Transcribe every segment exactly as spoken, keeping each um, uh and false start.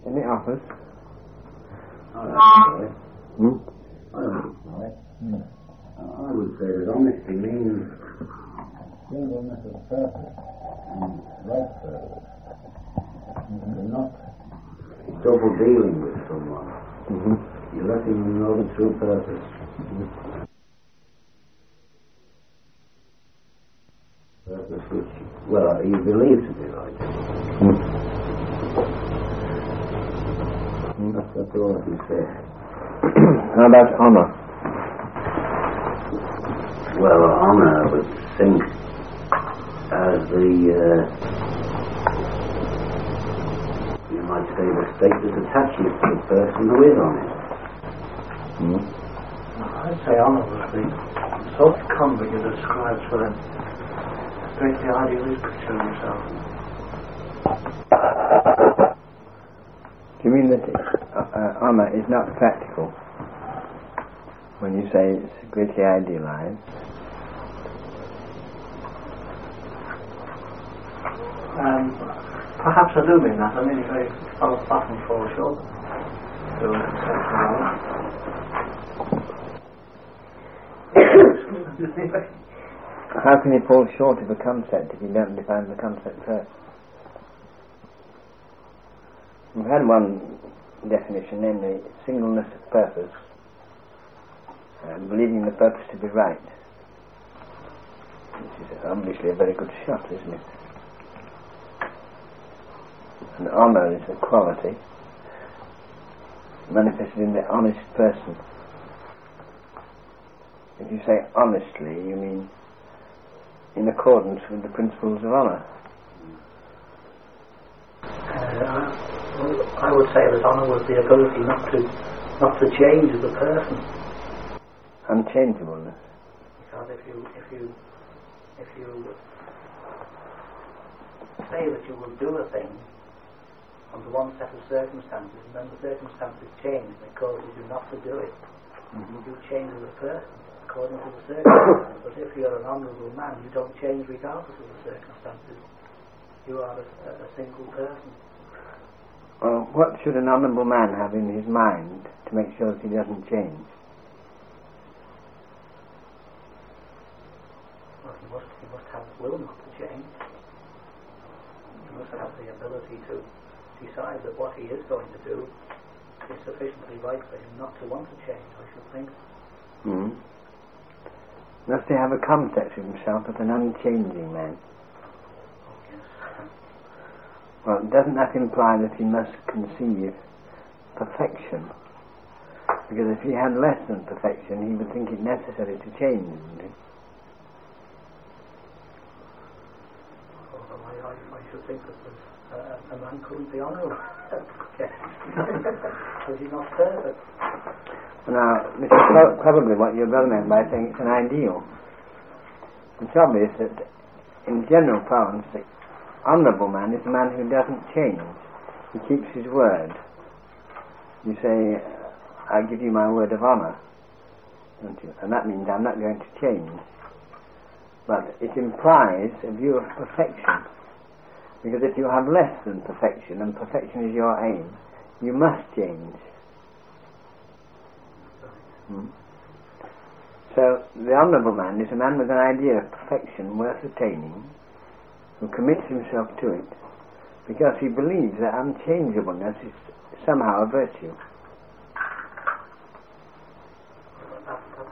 Any offers? I don't know it. Hmm? I don't know it. Hmm. I would say that honesty means singleness of purpose and right purpose. You're not double dealing with someone. Mm-hmm. You're letting them know the true purpose. Mm-hmm. Purpose which, well, you believe to be right. Mm. That's, that's all I can say. How about honour? Well, honour, I would think, as the, uh, you might say, the state that attaches to the person who is honest. Mm. I'd say honour was the sort of conduct you described for him. Great the idealist picture of himself. Do you mean that uh, uh, honour is not practical? When you say it's greatly idealised? Um, perhaps I do mean that. I mean it very often falls short to a conceptual honour. How can you fall short of a concept if you don't define the concept first? We've had one definition, namely singleness of purpose, and believing the purpose to be right, which is obviously a very good shot, isn't it? And honour is a quality manifested in the honest person. If you say honestly, you mean in accordance with the principles of honour. Uh, I would say that honour was the ability not to not to change the person. Unchangeableness. Because if you if you if you say that you will do a thing under one set of circumstances and then the circumstances change and it causes you not to do it, mm-hmm. you change as a person according to the circumstances. But if you're an honourable man, you don't change regardless of the circumstances. You are a, a single person. Well, what should an honourable man have in his mind to make sure that he doesn't change? Well, he must, he must have the will not to change. He must have the ability to decide that what he is going to do is sufficiently right for him not to want to change, I should think. Mm. Must he have a concept of himself as an unchanging man? Oh, yes. Well, doesn't that imply that he must conceive perfection? Because if he had less than perfection, he would think it necessary to change, wouldn't he? Although I, I, I should think that uh, a man couldn't be honourable. Because he's not perfect. Now, this is pro- probably what your brother meant by saying it's an ideal. It's obvious that, in general parlance, the honourable man is the man who doesn't change. He keeps his word. You say, I give you my word of honour, don't you? And that means I'm not going to change. But it implies a view of perfection. Because if you have less than perfection, and perfection is your aim, you must change. Hmm. So the honourable man is a man with an idea of perfection worth attaining, who commits himself to it, because he believes that unchangeableness is somehow a virtue. That, that,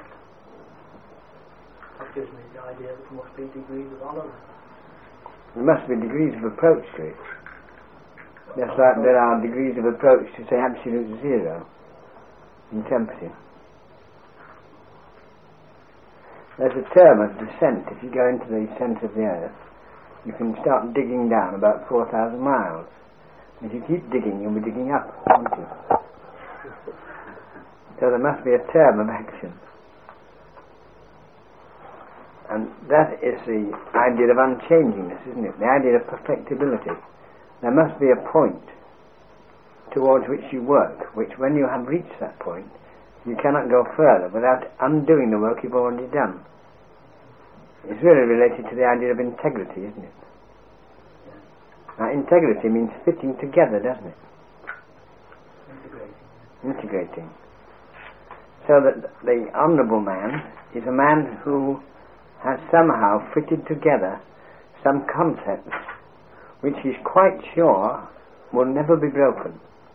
that gives me the idea that there must be degrees of honour. There must be degrees of approach to it. Just like there are degrees of approach to, say, absolute zero in temperature. There's a term of descent. If you go into the centre of the earth, you can start digging down about four thousand miles. If you keep digging, you'll be digging up, won't you? So there must be a term of action. And that is the idea of unchangingness, isn't it? The idea of perfectibility. There must be a point towards which you work, which when you have reached that point, you cannot go further without undoing the work you've already done. It's really related to the idea of integrity, isn't it? Now, integrity means fitting together, doesn't it? integrating. So that the honourable man is a man who has somehow fitted together some concepts which he's quite sure will never be broken.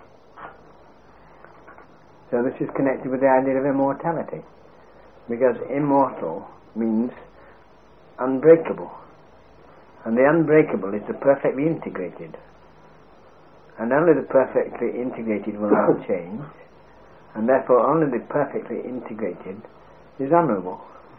So this is connected with the idea of immortality, because immortal means unbreakable, and the unbreakable is the perfectly integrated, and only the perfectly integrated will not change, and therefore only the perfectly integrated is honourable.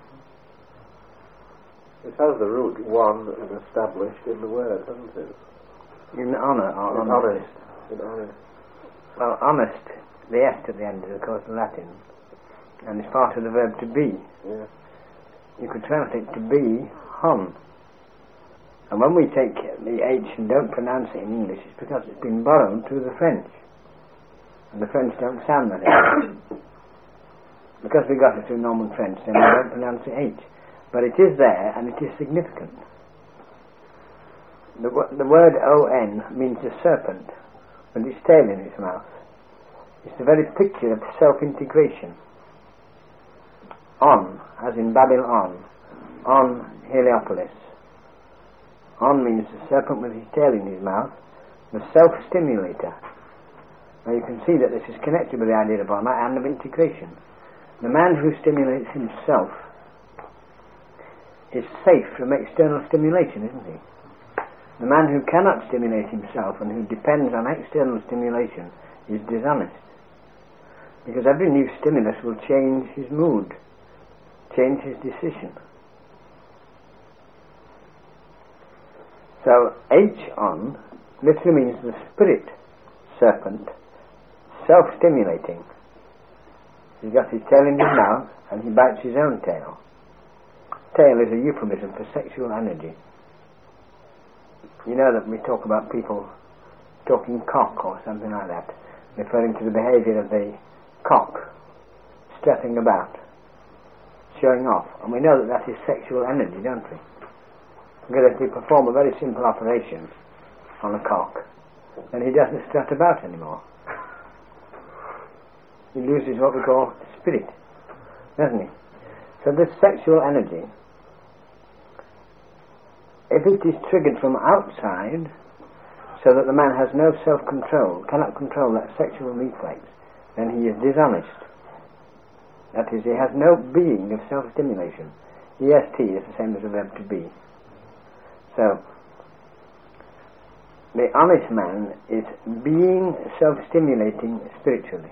It has the root one and established in the word, hasn't it? In honour or in honest. honest. In honest. Well, honest, the est at the end is of course Latin, and it's part of the verb to be. Yeah. You could translate to be hon. And when we take the H and don't pronounce it in English, it's because it's been borrowed through the French. And the French don't sound that H. Because we got it through Norman French, then we don't pronounce the H. But it is there, and it is significant. The, the word O N means a serpent with its tail in its mouth. It's the very picture of self-integration. On, as in Babylon, on Heliopolis. On means the serpent with his tail in his mouth, the self-stimulator. Now you can see that this is connected with the idea of honor and of integration. The man who stimulates himself is safe from external stimulation, isn't he? The man who cannot stimulate himself and who depends on external stimulation is dishonest. Because every new stimulus will change his mood, change his decision. So H on literally means the spirit serpent, self-stimulating. He's got his tail in his mouth and he bites his own tail. Tail is a euphemism for sexual energy. You know that we talk about people talking cock or something like that, referring to the behaviour of the cock strutting about, showing off. And we know that that is sexual energy, don't we? Because if we perform a very simple operation on a cock, then he doesn't strut about anymore. He loses what we call spirit, doesn't he? So this sexual energy, if it is triggered from outside, so that the man has no self-control, cannot control that sexual reflex, then he is dishonest. That is, he has no being of self-stimulation. E S T is the same as the verb to be. So, the honest man is being self-stimulating spiritually.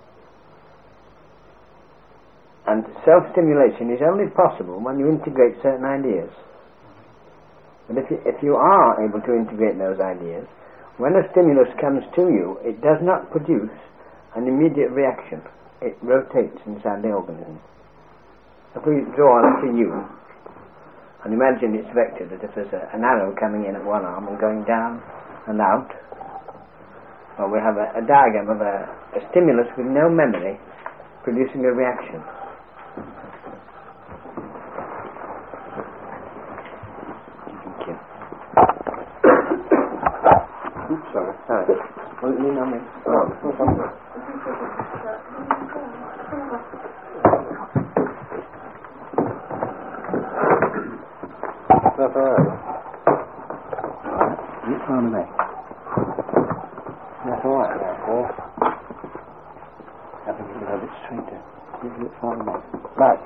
And self-stimulation is only possible when you integrate certain ideas. But if you, if you are able to integrate those ideas, when a stimulus comes to you, it does not produce an immediate reaction. It rotates inside the organism. If we draw a little U, and imagine it's vectored as if there's a, an arrow coming in at one arm and going down and out, well, we have a, a diagram of a, a stimulus with no memory producing a reaction. Oops, sorry. Sorry. Well, you know me. Oh. That's all right. It's on me. That's all right, therefore. I think it's a little bit straighter. A little bit farther back. Back.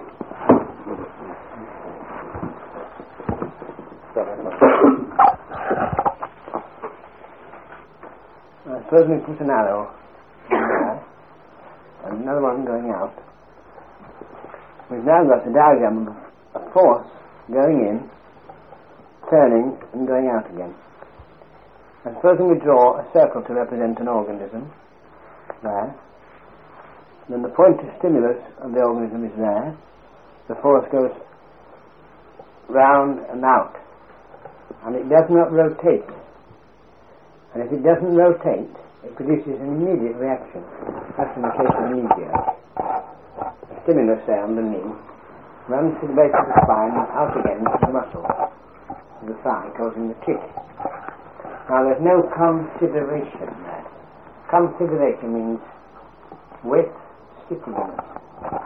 Now, suppose we put an arrow in there and another one going out. We've now got a diagram of a force going in, turning and going out again. And supposing we draw a circle to represent an organism there, then the point of stimulus of the organism is there, the force goes round and out, and it does not rotate. And if it doesn't rotate, it produces an immediate reaction. That's in the case of media. The stimulus there on the knee runs to the base of the spine and out again to the muscle of the thigh, causing the kick. Now there's no consideration there. Consideration means with sitting in it.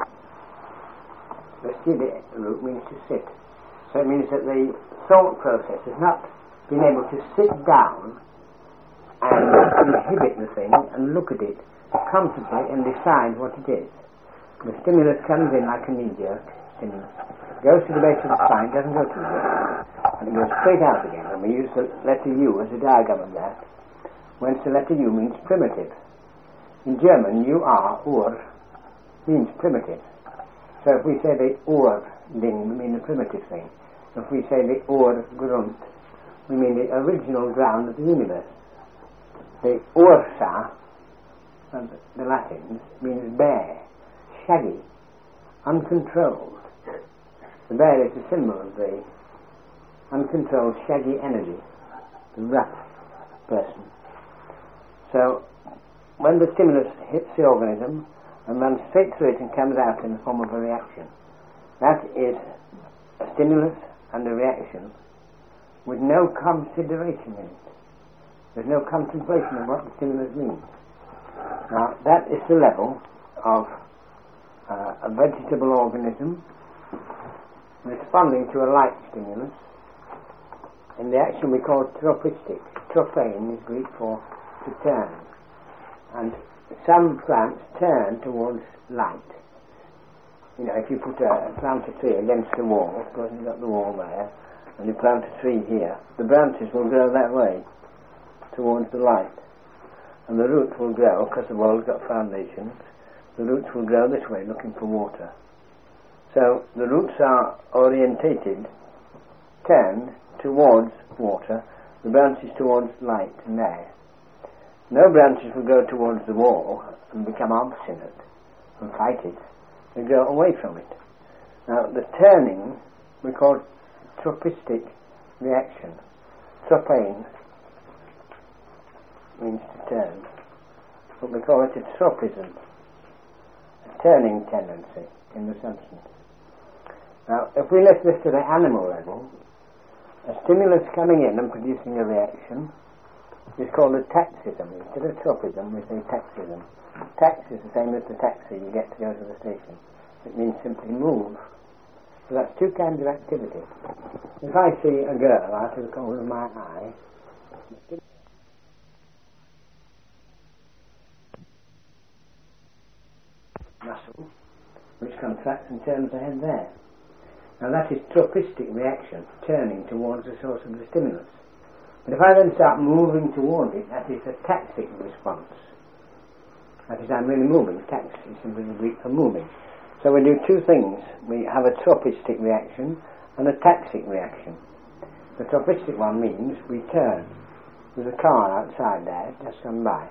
The siddhi root means to sit. So it means that the thought process has not been able to sit down and inhibit the thing and look at it, contemplate and decide what it is. The stimulus comes in like a knee-jerk stimulus, goes to the base of the spine, doesn't go to the base, and it goes straight out again. And we use the letter U as a diagram of that, whence the letter U means primitive. In German, U R, Ur, means primitive. So if we say the Ur-Ding, we mean the primitive thing. If we say the Ur-Grund, we mean the original ground of the universe. The Ursa, of the Latins, means bare, shaggy, uncontrolled. The bear is the symbol of the uncontrolled, shaggy energy, the rough person. So, when the stimulus hits the organism and runs straight through it and comes out in the form of a reaction, that is a stimulus and a reaction with no consideration in it. There's no contemplation of what the stimulus means. Now, that is the level of uh, a vegetable organism responding to a light stimulus. In the action we call tropistic. Tropein is Greek for to turn. And some plants turn towards light. You know, if you put a plant a tree against the wall, suppose you've got the wall there, and you plant a tree here, the branches will grow that way, towards the light. And the roots will grow, because the wall's got foundations, the roots will grow this way, looking for water. So the roots are orientated, turned towards water, the branches towards light and air. No branches will go towards the wall and become obstinate and fight it. They go away from it. Now the turning we call tropistic reaction. Tropein means to turn, but we call it a tropism, a turning tendency in the substance. Now if we lift this to the animal level, a stimulus coming in and producing a reaction is called a taxism. Instead of tropism, we say taxism. Tax is the same as the taxi you get to go to the station. It means simply move. So that's two kinds of activity. If I see a girl out of the corner of my eye, muscle, which contracts and turns the head there. Now that is tropistic reaction, turning towards the source of the stimulus. But if I then start moving towards it, that is a taxic response. That is, I'm really moving. Tax is simply the Greek for moving. So we do two things. We have a tropistic reaction and a taxic reaction. The tropistic one means we turn. There's a car outside there, just come by.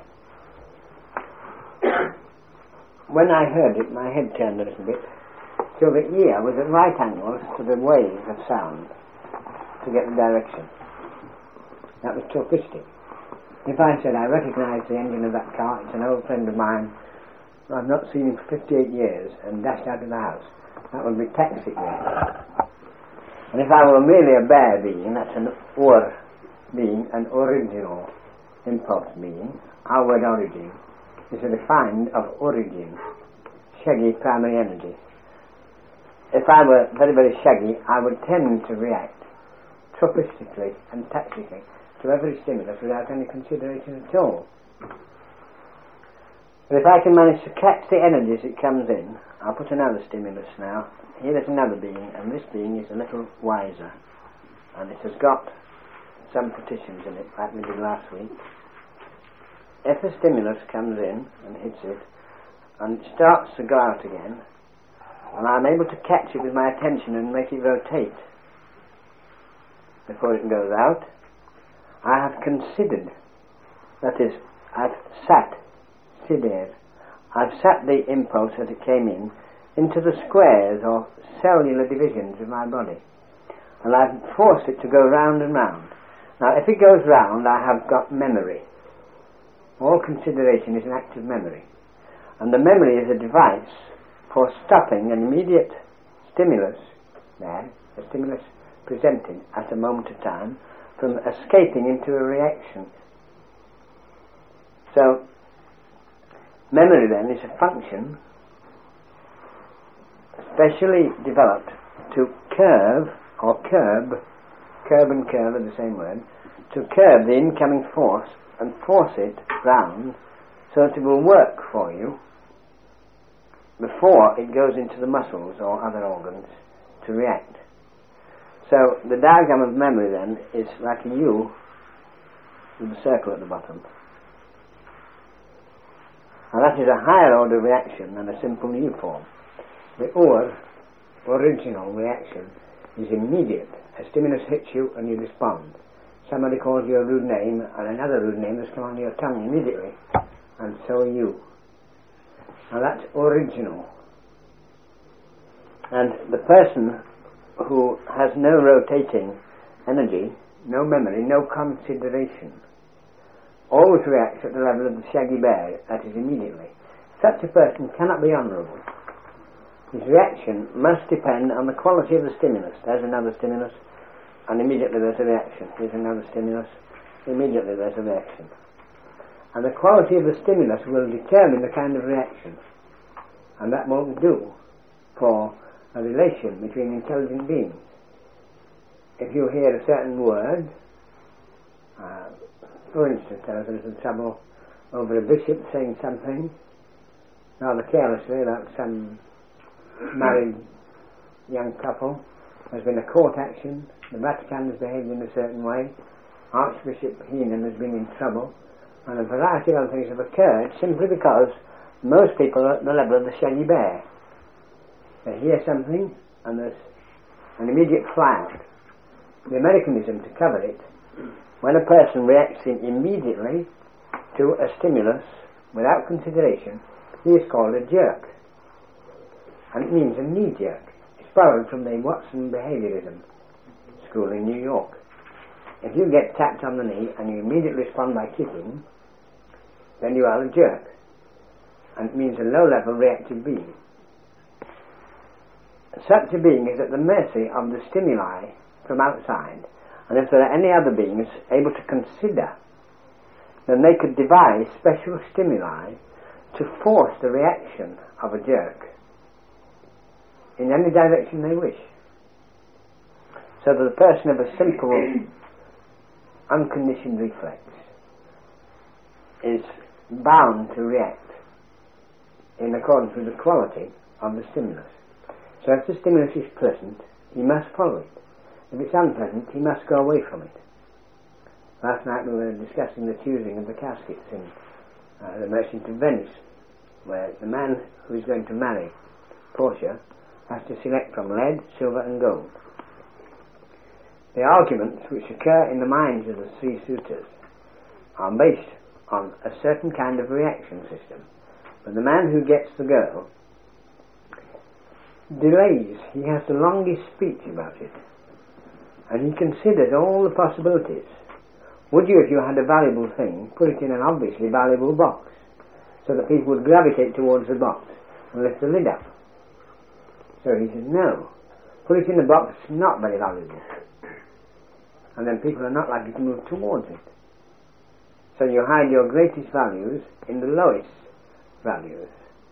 When I heard it, my head turned a little bit, so the ear was at right angles to the wave of sound to get the direction. That was tropistic. If I said, I recognise the engine of that car, it's an old friend of mine, I've not seen him for fifty-eight years, and dashed out of the house, that would be taxic reaction. And if I were merely a bare being, that's an or being, an original impulse being, our word origin is a defined of origin, shaggy primary energy. If I were very, very shaggy, I would tend to react tropistically and taxically to every stimulus without any consideration at all. But if I can manage to catch the energies it comes in, I'll put another stimulus now. Here is another being, and this being is a little wiser, and it has got some partitions in it, like we did last week. If a stimulus comes in and hits it, and it starts to go out again, and I'm able to catch it with my attention and make it rotate before it goes out, I have considered, that is, I've sat, siddher, I've sat the impulse as it came in into the squares or cellular divisions of my body, and I've forced it to go round and round. Now if it goes round, I have got memory. All consideration is an active memory, and the memory is a device for stopping an immediate stimulus there, a stimulus presented at a moment of time, from escaping into a reaction. So memory then is a function specially developed to curve or curb, curb and curve are the same word, to curb the incoming force and force it round so that it will work for you before it goes into the muscles or other organs to react. So the diagram of memory then is like a U with a circle at the bottom. And that is a higher order reaction than a simple U form. The or, original reaction, is immediate. A stimulus hits you and you respond. Somebody calls you a rude name and another rude name has come on your tongue immediately, and so are you. Now that's original. And the person who has no rotating energy, no memory, no consideration, always reacts at the level of the shaggy bear, that is immediately. Such a person cannot be honourable. His reaction must depend on the quality of the stimulus. There's another stimulus, and immediately there's a reaction. Here's another stimulus, immediately there's a reaction. And the quality of the stimulus will determine the kind of reaction. And that won't do for a relation between intelligent beings. If you hear a certain word, uh, for instance, there was a little trouble over a bishop saying something rather carelessly about some married young couple. There's been a court action, the Vatican has behaved in a certain way, Archbishop Heenan has been in trouble, and a variety of other things have occurred simply because most people are at the level of the shaggy bear. They hear something and there's an immediate fly out. The mechanism to cover it, when a person reacts in immediately to a stimulus without consideration, he is called a jerk. And it means a knee jerk. It's borrowed from the Watson Behaviourism School in New York. If you get tapped on the knee and you immediately respond by kicking, then you are a jerk. And it means a low-level reactive being. Such a being is at the mercy of the stimuli from outside, and if there are any other beings able to consider, then they could devise special stimuli to force the reaction of a jerk in any direction they wish. So that the person of a simple, unconditioned reflex is bound to react in accordance with the quality of the stimulus. So if the stimulus is pleasant, he must follow it. If it's unpleasant, he must go away from it. Last night we were discussing the choosing of the caskets in uh, The Merchant of Venice, where the man who is going to marry Portia has to select from lead, silver and gold. The arguments which occur in the minds of the three suitors are based on a certain kind of reaction system. But the man who gets the girl delays. He has the longest speech about it, and he considers all the possibilities. Would you, if you had a valuable thing, put it in an obviously valuable box so that people would gravitate towards the box and lift the lid up? So he says, no, put it in a box that's not very valuable, and then people are not likely to move towards it. So you hide your greatest values in the lowest values.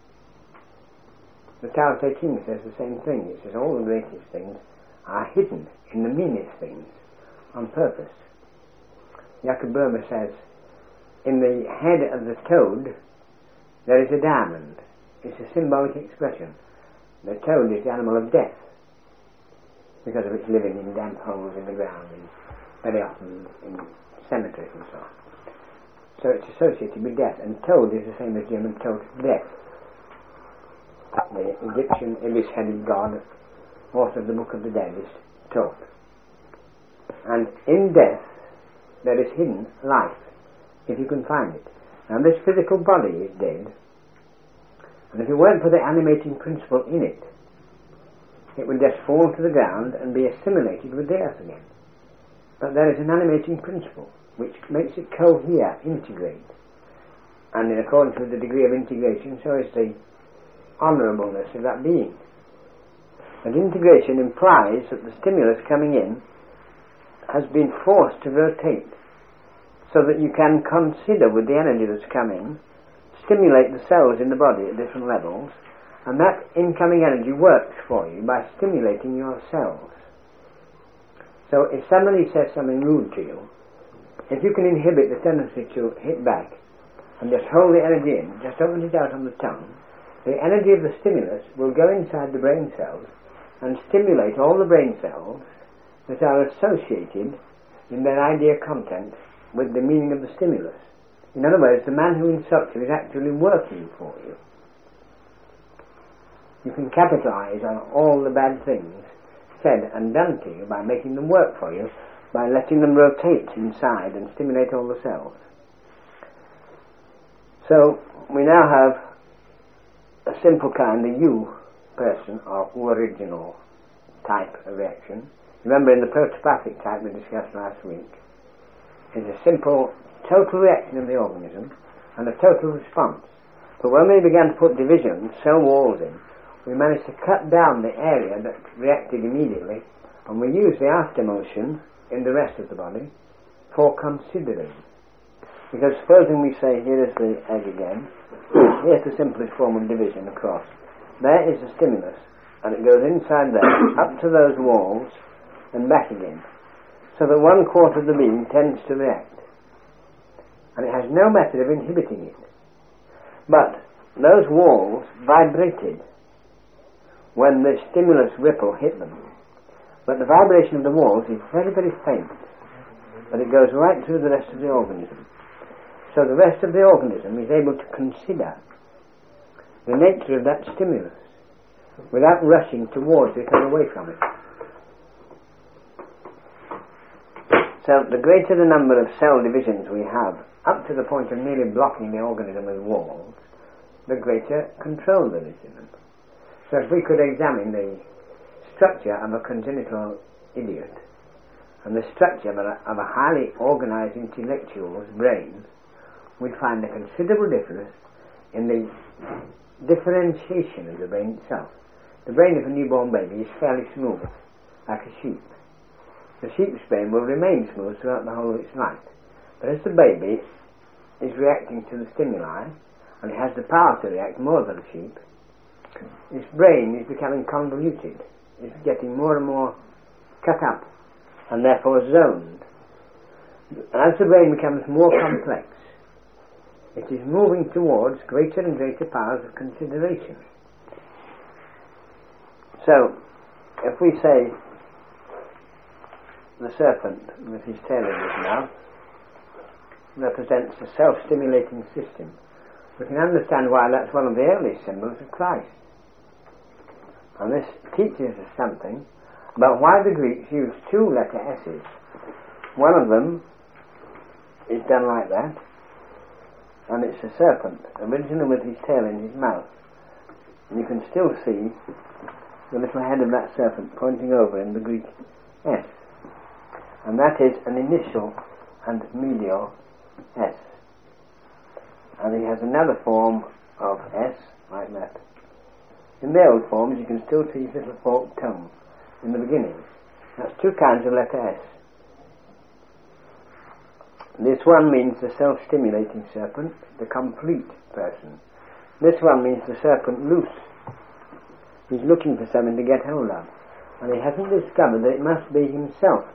The Tao Te Ching says the same thing. It says all the greatest things are hidden in the meanest things on purpose. Jakob Burma says, in the head of the toad there is a diamond. It's a symbolic expression. The toad is the animal of death because of its living in damp holes in the ground and very often in cemeteries and so on. So it's associated with death, and toad is the same as German toad, death. The Egyptian ibis-headed god, author of the Book of the Dead, is Thoth. And in death there is hidden life, if you can find it. Now this physical body is dead, and if it weren't for the animating principle in it, it would just fall to the ground and be assimilated with the earth again. But there is an animating principle which makes it cohere, integrate. And in accordance with the degree of integration, so is the honourableness of that being. And integration implies that the stimulus coming in has been forced to rotate so that you can consider with the energy that's coming stimulate the cells in the body at different levels, and that incoming energy works for you by stimulating your cells. So if somebody says something rude to you, if you can inhibit the tendency to hit back and just hold the energy in, just open it out on the tongue, the energy of the stimulus will go inside the brain cells and stimulate all the brain cells that are associated in their idea content with the meaning of the stimulus. In other words, the man who insults you is actually working for you. You can capitalize on all the bad things said and done to you by making them work for you, by letting them rotate inside and stimulate all the cells. So we now have a simple kind, the U person or original type of reaction. Remember, in the protopathic type we discussed last week, is a simple total reaction of the organism and a total response. But when we began to put divisions, cell walls in, we managed to cut down the area that reacted immediately, and we used the after motion in the rest of the body for considering. Because supposing we say, here is the egg again, here's the simplest form of division across. There is the stimulus, and it goes inside there, up to those walls, and back again. So that one quarter of the being tends to react. And it has no method of inhibiting it. But those walls vibrated when the stimulus ripple hit them. But the vibration of the walls is very, very faint. But it goes right through the rest of the organism. So the rest of the organism is able to consider the nature of that stimulus without rushing towards it or away from it. So the greater the number of cell divisions we have, up to the point of nearly blocking the organism with walls, the greater control there is in them. So if we could examine the structure of a congenital idiot and the structure of a, of a highly organized intellectual's brain, we'd find a considerable difference in the differentiation of the brain itself. The brain of a newborn baby is fairly smooth, like a sheep. The sheep's brain will remain smooth throughout the whole of its life. But as the baby is reacting to the stimuli, and it has the power to react more than a sheep, its brain is becoming convoluted. It's getting more and more cut up, and therefore zoned. And as the brain becomes more complex, it is moving towards greater and greater powers of consideration. So, if we say the serpent with his tail in his mouth represents a self-stimulating system, we can understand why that's one of the earliest symbols of Christ. And this teaches us something about why the Greeks used two letter S's. One of them is done like that, and it's a serpent, originally with his tail in his mouth. And you can still see the little head of that serpent pointing over in the Greek S. And that is an initial and medial S. And he has another form of S, like that. In the old forms you can still see his little forked tongue in the beginning. That's two kinds of letter S. This one means the self-stimulating serpent, the complete person. This one means the serpent loose. He's looking for something to get hold of, and he hasn't discovered that it must be himself.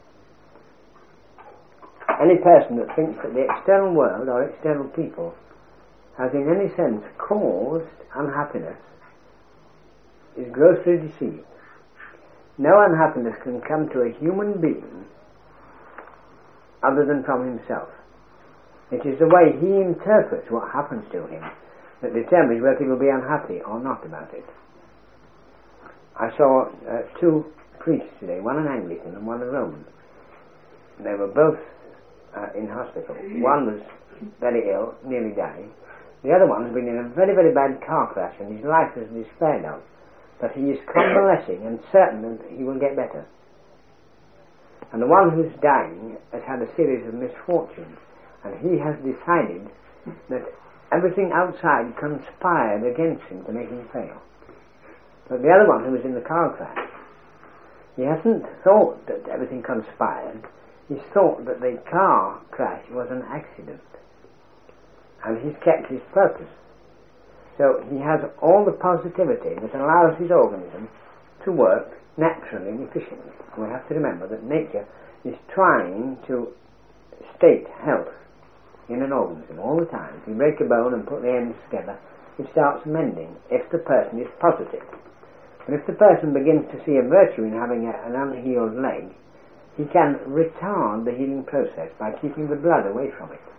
Any person that thinks that the external world or external people has in any sense caused unhappiness is grossly deceived. No unhappiness can come to a human being other than from himself. It is the way he interprets what happens to him that determines whether he will be unhappy or not about it. I saw uh, two priests today, one an Anglican and one a Roman. They were both uh, in hospital. One was very ill, nearly dying. The other one has been in a very, very bad car crash and his life is despaired of. But he is convalescing and certain that he will get better. And the one who's dying has had a series of misfortunes, and he has decided that everything outside conspired against him to make him fail. But the other one who was in the car crash, he hasn't thought that everything conspired. He's thought that the car crash was an accident. and he's kept his purpose. So he has all the positivity that allows his organism to work naturally and efficiently. We have to remember that nature is trying to state health in an organism all the time. If you break a bone and put the ends together, it starts mending if the person is positive. But if the person begins to see a virtue in having a, an unhealed leg, he can retard the healing process by keeping the blood away from it.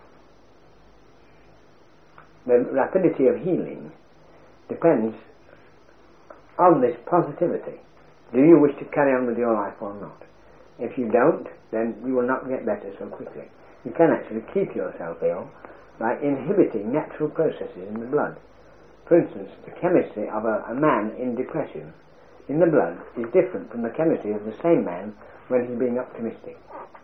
The rapidity of healing depends on this positivity. Do you wish to carry on with your life or not? If you don't, then you will not get better so quickly. You can actually keep yourself ill by inhibiting natural processes in the blood. For instance, the chemistry of a, a man in depression in the blood is different from the chemistry of the same man when he's being optimistic.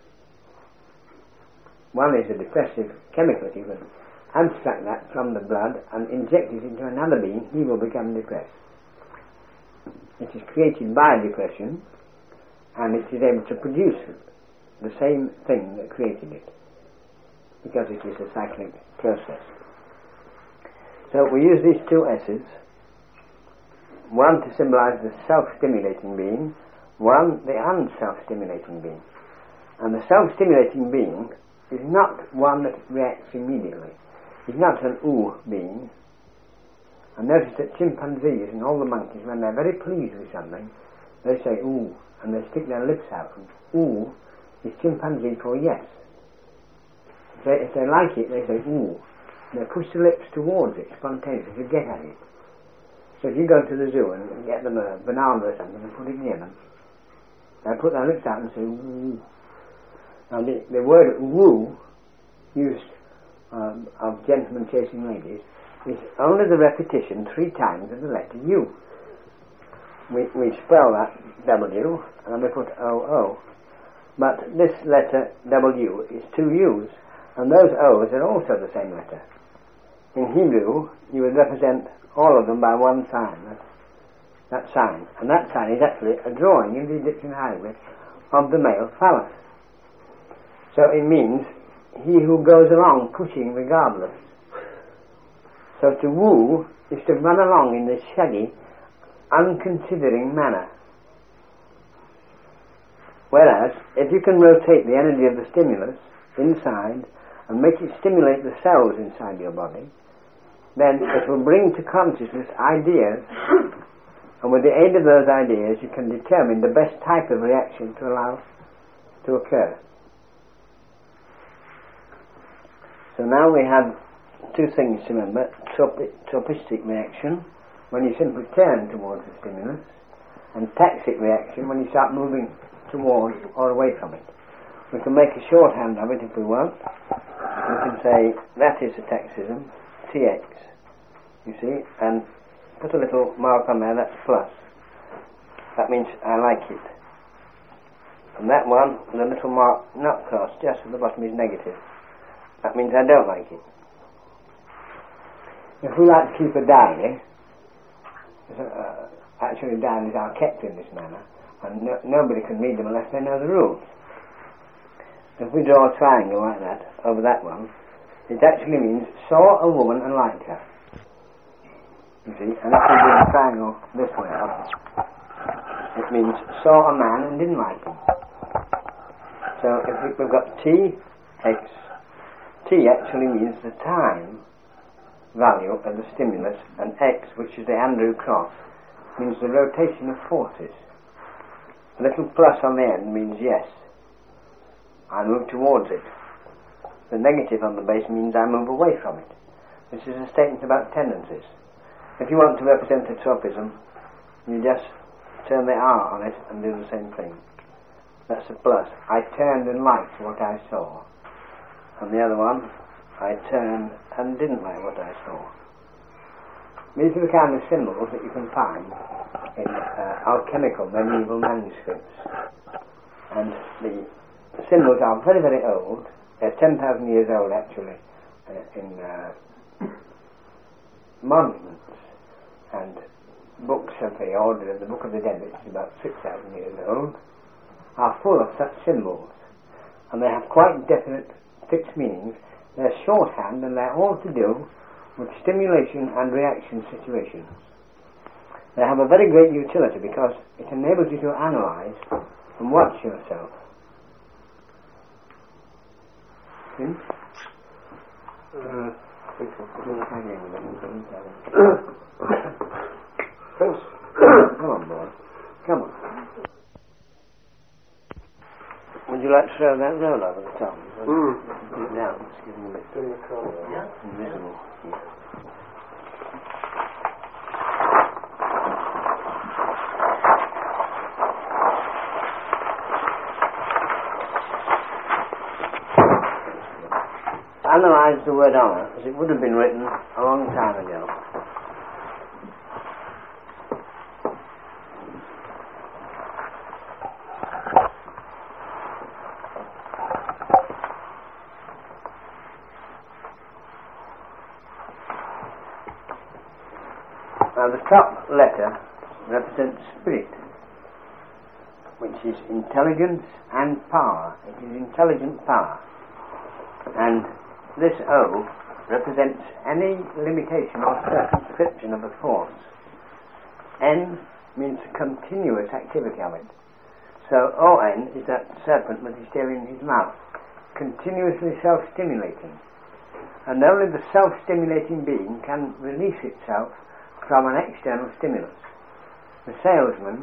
One is a depressive chemical. If you can abstract that from the blood and inject it into another being, he will become depressed. It is created by depression, and it is able to produce the same thing that created it, because it is a cyclic process. So we use these two S's, one to symbolize the self-stimulating being, one the unself-stimulating being. And the self-stimulating being is not one that reacts immediately. It's not an ooh being. And notice that chimpanzees and all the monkeys, when they're very pleased with something, they say ooh, and they stick their lips out. And ooh is chimpanzee for yes. If they, if they like it, they say ooh. They push the lips towards it spontaneously to get at it. So if you go to the zoo and get them a banana or something and put it near them, they put their lips out and say woo. Now the, the word woo, used um, of gentlemen chasing ladies, is only the repetition three times of the letter U. We, we spell that W and then we put O O. But this letter W is two U's, and those O's are also the same letter. In Hebrew, you would represent all of them by one sign, that, that sign. And that sign is actually a drawing in the Egyptian hieroglyph of the male phallus. So it means he who goes along pushing regardless. So to woo is to run along in this shaggy, unconsidering manner. Whereas, if you can rotate the energy of the stimulus inside and make it stimulate the cells inside your body, then it will bring to consciousness ideas, and with the aid of those ideas you can determine the best type of reaction to allow to occur. So now we have two things to remember: tropi- tropistic reaction, when you simply turn towards the stimulus, and taxic reaction, when you start moving towards or away from it. We can make a shorthand of it if we want. We can say that is a taxism, T X, you see, and put a little mark on there, that's plus. That means I like it. And that one, with a little mark not crossed, just at the bottom, is negative. That means I don't like it. If we like to keep a diary, uh, actually diaries are kept in this manner, and no, nobody can read them unless they know the rules. If we draw a triangle like that over that one, it actually means saw a woman and liked her. You see, and if we do a triangle this way up, it means saw a man and didn't like him. So if we, we've got T, X, T actually means the time value of the stimulus, and X, which is the Andrew cross, means the rotation of forces. A little plus on the end means yes, I move towards it. The negative on the base means I move away from it. This is a statement about tendencies. If you want to represent a tropism, you just turn the R on it and do the same thing. That's a plus. I turned and liked what I saw. And the other one, I turned and didn't like what I saw. These are the kind of symbols that you can find in uh, alchemical medieval manuscripts. And the symbols are very, very old. They're ten thousand years old, actually, uh, in uh, monuments. And books of the order of the Book of the Dead, which is about six thousand years old, are full of such symbols. And they have quite definite, fixed meanings They're shorthand and they're all to do with stimulation and reaction situations. They have a very great utility because it enables you to analyze and watch yourself. Hmm? Uh, Come on, boy. Come on. Would you like to throw that roll over the top? Mm. Now, it's giving a bit Doing the colour. Yeah. invisible. Yeah. Analyze the word honour as it would have been written a long time ago. Now the top letter represents spirit, which is intelligence and power. It is intelligent power. And this O represents any limitation or circumscription of a force. N means continuous activity of it. So O N is that serpent with his tail in his mouth, continuously self-stimulating. And only the self-stimulating being can release itself from an external stimulus. The salesman,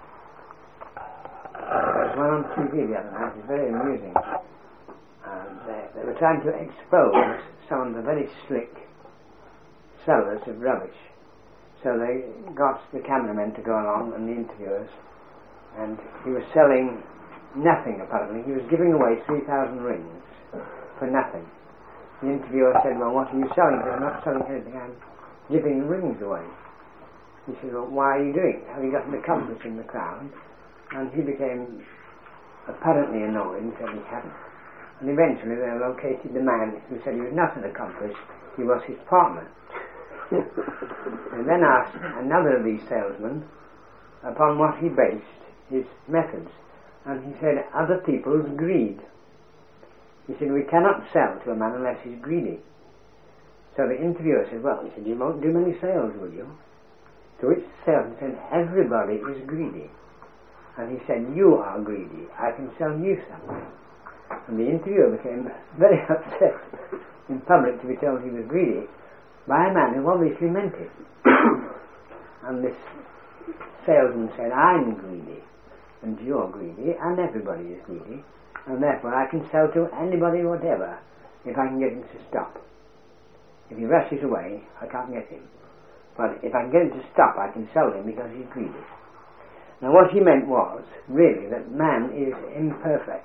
there was one on T V the other night, it was very amusing. And they, they were trying to expose some of the very slick sellers of rubbish. So they got the cameramen to go along and the interviewers, and he was selling nothing apparently. He was giving away three thousand rings for nothing. The interviewer said, well, what are you selling? He said, I'm not selling anything, I'm giving rings away. He said, well, why are you doing it? Have you got an accomplice in the crowd? And he became apparently annoyed and said he hadn't. And eventually they located the man who said he was not an accomplice, he was his partner. And then asked another of these salesmen upon what he based his methods. And he said, other people's greed. He said, we cannot sell to a man unless he's greedy. So the interviewer said, well, he said, you won't do many sales, will you? To which the salesman said, everybody is greedy. And he said, you are greedy, I can sell you something. And the interviewer became very upset in public to be told he was greedy by a man who obviously meant it. And this salesman said, I'm greedy, and you're greedy, and everybody is greedy, and therefore I can sell to anybody whatever if I can get him to stop. If he rushes away, I can't get him. But if I can get him to stop, I can sell him because he's greedy. Now what he meant was, really, that man is imperfect.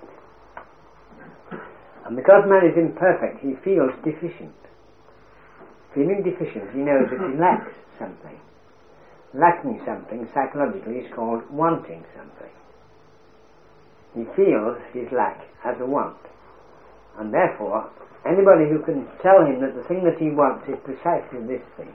And because man is imperfect, he feels deficient. Feeling deficient, he knows that he lacks something. Lacking something, psychologically, is called wanting something. He feels his lack as a want. And therefore, anybody who can tell him that the thing that he wants is precisely this thing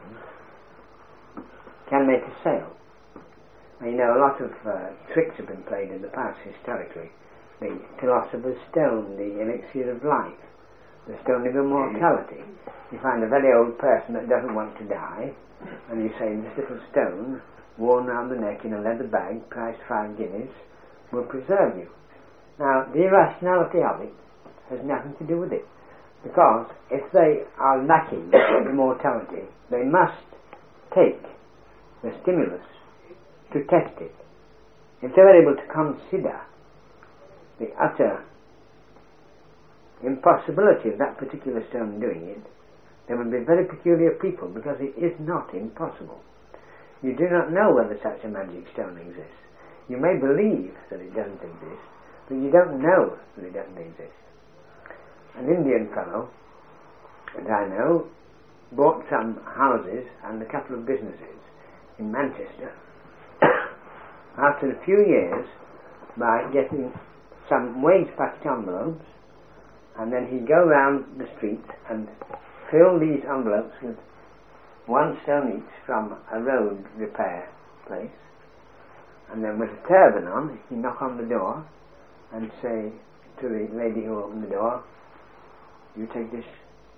can make a sale. Now, you know, a lot of uh, tricks have been played in the past historically. The philosopher's stone, the elixir of life, the stone of immortality. You find a very old person that doesn't want to die, and you say, this little stone, worn round the neck in a leather bag, priced five guineas, will preserve you. Now, the irrationality of it has nothing to do with it, because if they are lacking immortality, they must take the stimulus to test it. If they were able to consider the utter impossibility of that particular stone doing it, they would be very peculiar people, because it is not impossible. You do not know whether such a magic stone exists. You may believe that it doesn't exist, but you don't know that it doesn't exist. An Indian fellow that I know bought some houses and a couple of businesses in Manchester after a few years by getting some wage packet envelopes, and then he'd go round the street and fill these envelopes with one stone each from a road repair place, and then with a turban on he'd knock on the door and say to the lady who opened the door, you take this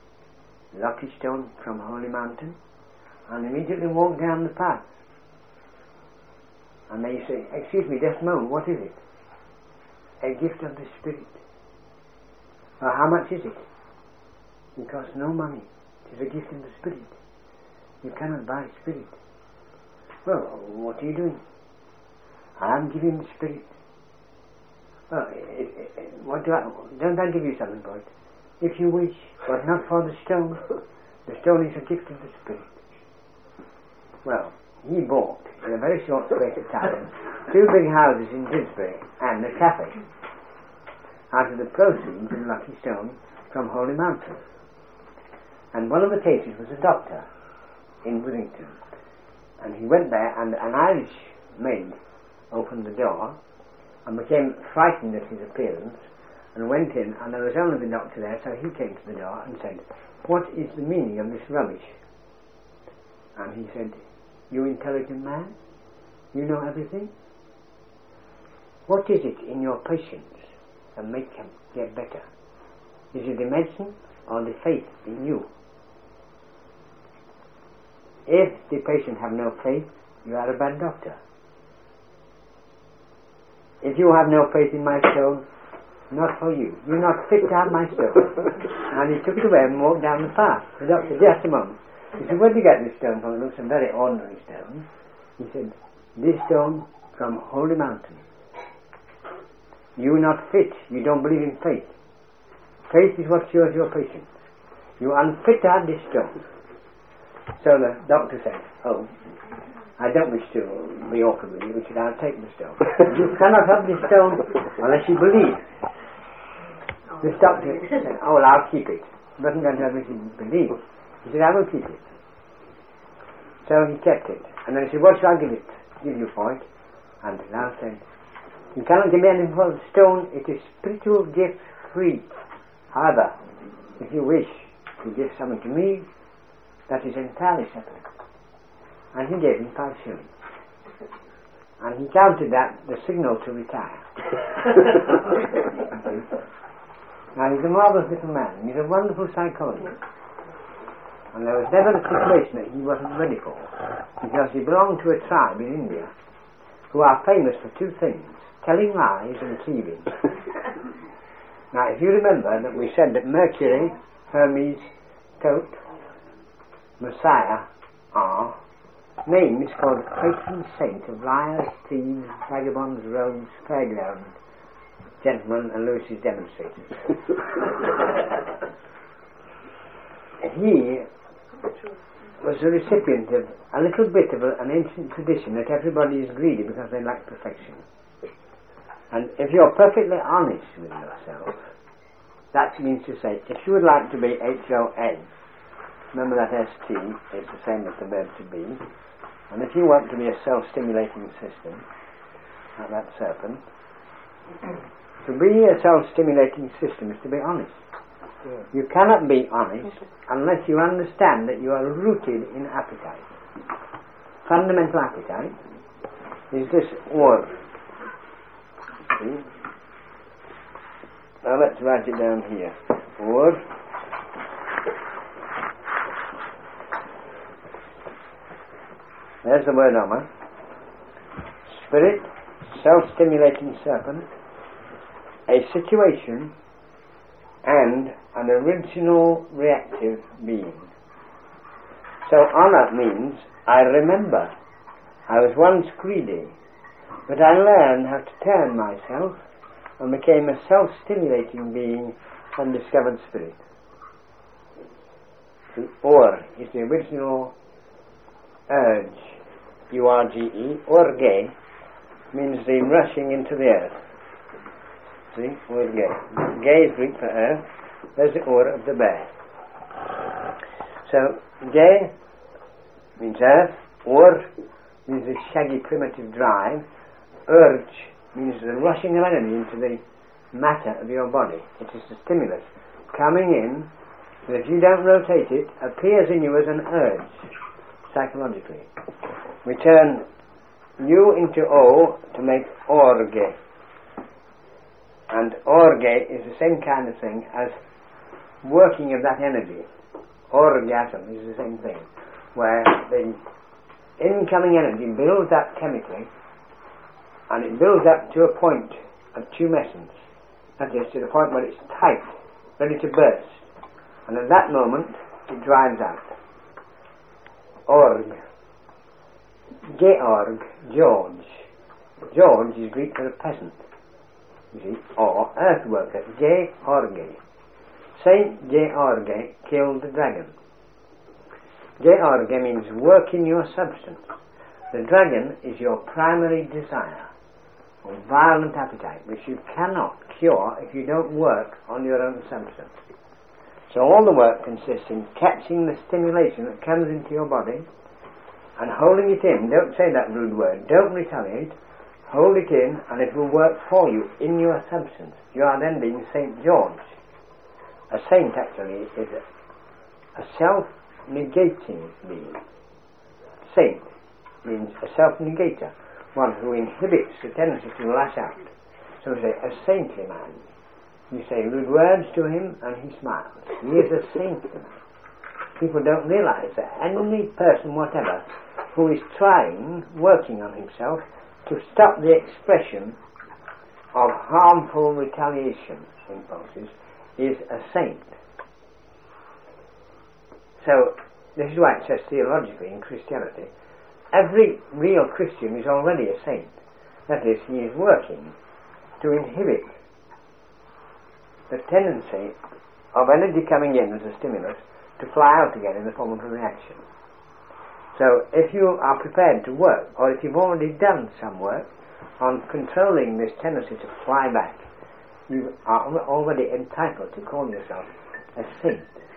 lucky stone from Holy Mountain, and immediately walk down the path. And they say, excuse me, just a moment, what is it? A gift of the Spirit. Well, how much is it? It costs no money. It is a gift of the Spirit. You cannot buy Spirit. Well, what are you doing? I am giving the Spirit. Well, it, it, it, what do I, don't I give you something for it? If you wish, but not for the stone. The stone is a gift of the Spirit. Well, he bought, in a very short space of time, two big houses in Didsbury and a cafe out of the proceeds of Lucky Stone from Holy Mountain. And one of the cases was a doctor in Withington. And he went there, and an Irish maid opened the door and became frightened at his appearance and went in, and there was only the doctor there, so he came to the door and said, "What is the meaning of this rubbish?" And he said, "You intelligent man, you know everything. What is it in your patients that make them get better? Is it the medicine or the faith in you? If the patient have no faith, you are a bad doctor. If you have no faith in my stone, not for you. You're not fit to have my stone." And he took it away and walked down the path. The doctor, just a moment. He said, "Where did you get this stone from? It looks a very ordinary stone." He said, "This stone from Holy Mountain. You're not fit. You don't believe in faith. Faith is what cures your patients. You're unfit to have this stone." So the doctor said, "Oh, I don't wish to be awkward with you." He said, "I'll take the stone." "You cannot have this stone unless you believe." This doctor said, "Oh, well, I'll keep it." He wasn't going to have it to believe. He said, "I will keep it." So he kept it. And then he said, "What shall I give it? Give you for it?" And now said, "You cannot give me anything for the stone. It is spiritual gift free. However, if you wish to give something to me, that is entirely separate." And he gave him five shillings. And he counted that the signal to retire. Now he's a marvellous little man. He's a wonderful psychologist. And there was never a situation that he wasn't ready for, because he belonged to a tribe in India who are famous for two things: telling lies and thieving. Now, if you remember that we said that Mercury, Hermes, Thoth, Messiah are names called the patron saint of liars, thieves, vagabonds, rogues, fair-ground gentlemen, and Lewis's demonstrators. He was the recipient of a little bit of a, an ancient tradition that everybody is greedy because they lack perfection. And if you're perfectly honest with yourself, that means to say, if you would like to be H O N, remember that S T is the same as the verb to be, and if you want to be a self-stimulating system, like that serpent, to be a self-stimulating system is to be honest. Yeah. You cannot be honest unless you understand that you are rooted in appetite. Fundamental appetite is this word. See? Now let's write it down here. Word. There's the word Amma. Spirit, self-stimulating serpent, a situation, and an original reactive being. So honor means, I remember, I was once greedy, but I learned how to turn myself and became a self-stimulating being and discovered spirit. The or is the original urge, U R G E, urge, means the rushing into the earth. See, urge. Ge is Greek for earth. There's the or of the bear. So, ge means earth, or means the shaggy primitive drive, urge means the rushing of energy into the matter of your body. It is the stimulus coming in, that if you don't rotate it, appears in you as an urge, psychologically. We turn U into O to make orge. And orge is the same kind of thing as working of that energy. orgasm is the same thing, where the incoming energy builds up chemically, and it builds up to a point of tumescence, that is, to the point where it's tight, ready to burst, and at that moment it dries out. Org, Georg, George. George is Greek for a peasant, you see, or earth worker, George. Saint George killed the dragon. George means work in your substance. The dragon is your primary desire, or violent appetite, which you cannot cure if you don't work on your own substance. So all the work consists in catching the stimulation that comes into your body and holding it in. Don't say that rude word. Don't retaliate. Hold it in, and it will work for you in your substance. You are then being Saint George. A saint actually is a, a self-negating being. Saint means a self-negator, one who inhibits the tendency to lash out. So we say, a saintly man. You say rude words to him and he smiles. He is a saintly man. People don't realize that any person whatever who is trying, working on himself to stop the expression of harmful retaliation impulses is a saint. So this is why it says theologically in Christianity, every real Christian is already a saint. That is, he is working to inhibit the tendency of energy coming in as a stimulus to fly out again in the form of a reaction. So if you are prepared to work, or if you've already done some work on controlling this tendency to fly back, you are already entitled to call yourself a saint.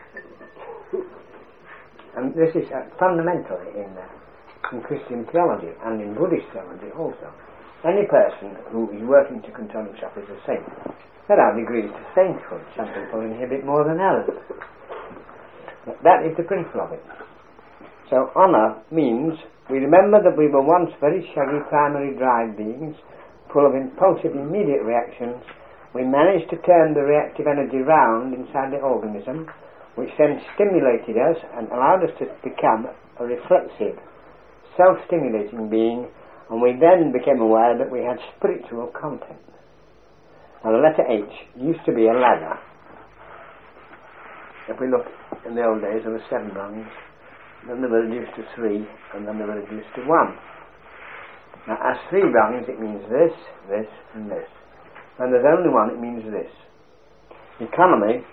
And this is uh, fundamentally in, uh, in Christian theology and in Buddhist theology also. Any person who is working to control himself is a saint. There are degrees to sainthood. Some people inhibit more than others. But that is the principle of it. So honour means we remember that we were once very shaggy primary drive beings, full of impulsive immediate reactions. We managed to turn the reactive energy round inside the organism, which then stimulated us and allowed us to become a reflexive, self-stimulating being, and we then became aware that we had spiritual content. Now the letter H used to be a ladder. If we look in the old days, there were seven rungs, then they were reduced to three, and then they were reduced to one. Now as three rungs it means this, this and this. When there's only one it means this. Economy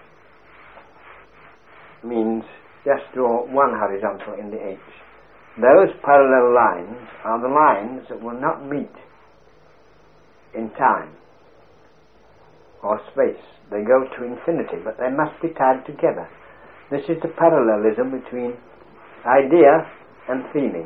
means just draw one horizontal in the H. Those parallel lines are the lines that will not meet in time or space. They go to infinity, but they must be tied together. This is the parallelism between idea and feeling.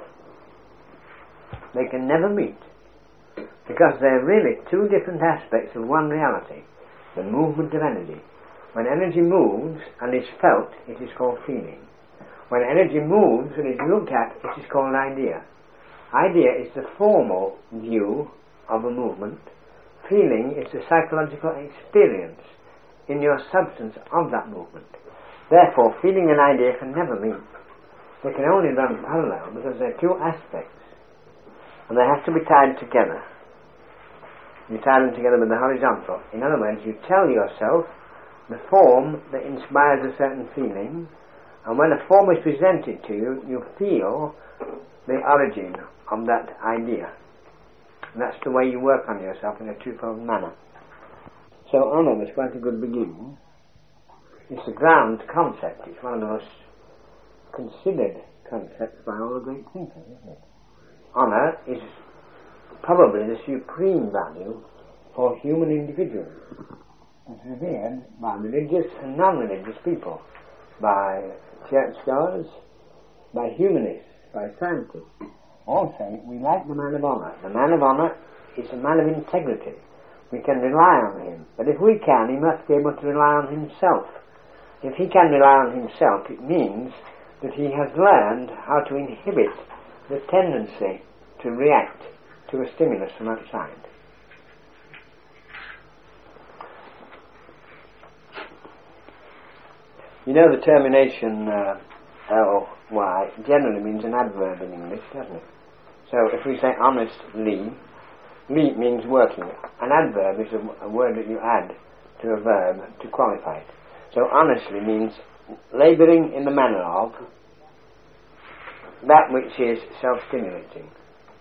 They can never meet, because they're really two different aspects of one reality, the movement of energy. When energy moves and is felt, it is called feeling. When energy moves and is looked at, it is called idea. Idea is the formal view of a movement. Feeling is the psychological experience in your substance of that movement. Therefore, feeling and idea can never meet. They can only run parallel because they're two aspects, and they have to be tied together. You tie them together with the horizontal. In other words, you tell yourself the form that inspires a certain feeling, and when a form is presented to you, you feel the origin of that idea. And that's the way you work on yourself in a twofold manner. So honour was quite a good beginning. It's a ground concept. It's one of the most considered concepts by all the great thinkers, isn't it? Honour is probably the supreme value for human individuals. It's revered by religious and non-religious people, by churchgoers, by humanists, by scientists. All say we like the man of honour. The man of honour is a man of integrity. We can rely on him. But if we can, he must be able to rely on himself. If he can rely on himself, it means that he has learned how to inhibit the tendency to react to a stimulus from outside. You know the termination uh, L Y generally means an adverb in English, doesn't it? So if we say honestly, li means working. An adverb is a, a word that you add to a verb to qualify it. So honestly means labouring in the manner of that which is self-stimulating.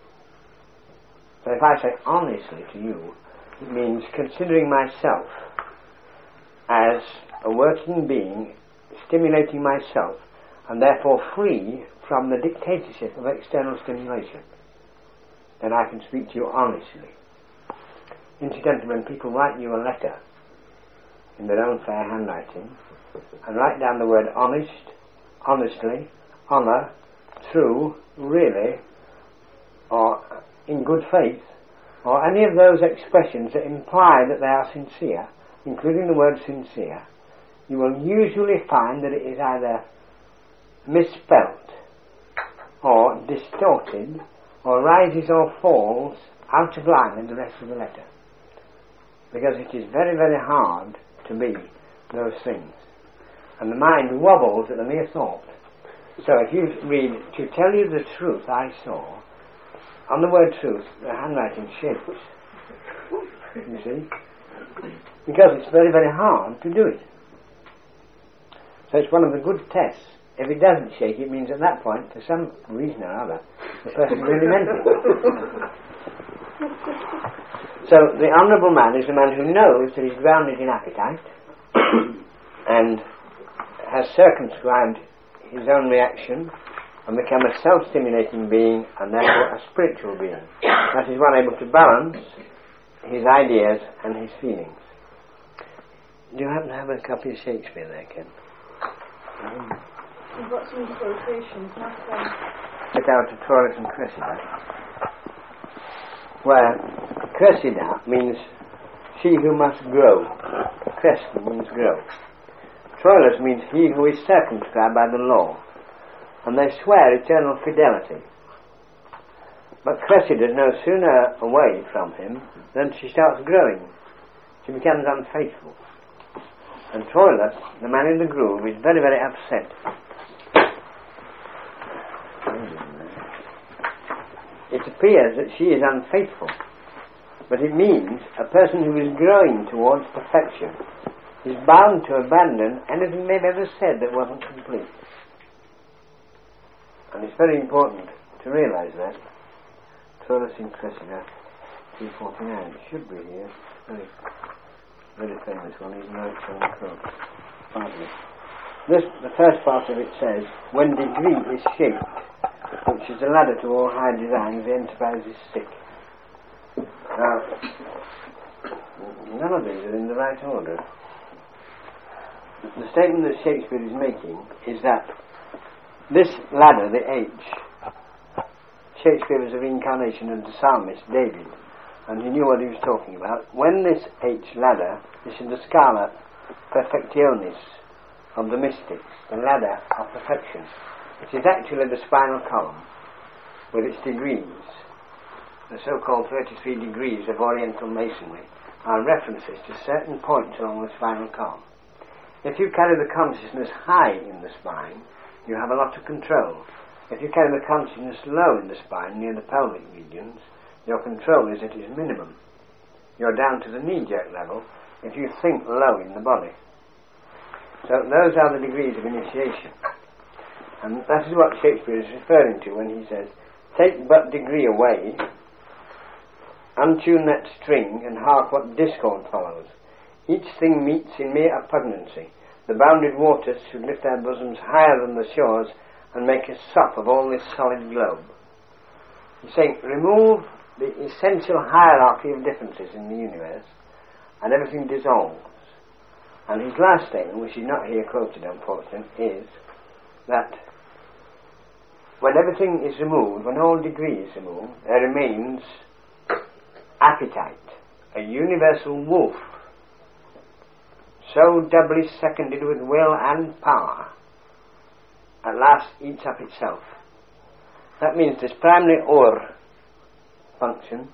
So if I say honestly to you, it means considering myself as a working being, stimulating myself, and therefore free from the dictatorship of external stimulation. Then I can speak to you honestly. Incidentally, when people write you a letter in their own fair handwriting and write down the word honest, honestly, honour, true, really, or in good faith, or any of those expressions that imply that they are sincere, including the word sincere, you will usually find that it is either misspelt or distorted or rises or falls out of line with the rest of the letter, because it is very, very hard to be those things, and the mind wobbles at the mere thought. So if you read, to tell you the truth I saw, on the word truth the handwriting shakes, you see, because it's very, very hard to do it. So it's one of the good tests. If it doesn't shake, it means at that point, for some reason or other, the person really meant it. So the honourable man is the man who knows that he's grounded in appetite and has circumscribed his own reaction and become a self-stimulating being and therefore a spiritual being. That is one able to balance his ideas and his feelings. Do you happen to have a copy of Shakespeare there, Ken? Um, You've got some quotations, not one. Get out of Troilus and Cressida, where Cressida means she who must grow. Cresta means grow. Troilus means he who is circumscribed by the law, and they swear eternal fidelity. But Cressida is no sooner away from him than she starts growing. She becomes unfaithful. And Troilus, the man in the groove, is very, very upset. It appears that she is unfaithful, but it means a person who is growing towards perfection is bound to abandon anything they've ever said that wasn't complete. And it's very important to realise that. Troilus in Cressida, two forty-nine. It should be here. Very, very famous one, even though it's on the quote. Partly. This, the first part of it says, when degree is shaped, which is a ladder to all high designs, the enterprise is sick. Now, none of these are in the right order. The statement that Shakespeare is making is that this ladder, the H, Shakespeare was a reincarnation of the psalmist David, and he knew what he was talking about. When this H ladder, this is the scala perfectionis of the mystics, the ladder of perfection. It is actually the spinal column with its degrees. The so-called thirty-three degrees of Oriental Masonry are references to certain points along the spinal column. If you carry the consciousness high in the spine, you have a lot of control. If you carry the consciousness low in the spine, near the pelvic regions, your control is at its minimum. You're down to the knee-jerk level if you think low in the body. So those are the degrees of initiation. And that is what Shakespeare is referring to when he says, take but degree away, untune that string, and hark what discord follows. Each thing meets in mere oppugnancy. The bounded waters should lift their bosoms higher than the shores and make a sop of all this solid globe. He's saying, remove the essential hierarchy of differences in the universe, and everything dissolves. And his last statement, which is not here quoted unfortunately, is that when everything is removed, when all degree is removed, there remains appetite, a universal wolf, so doubly seconded with will and power, at last eats up itself. That means this primary or function,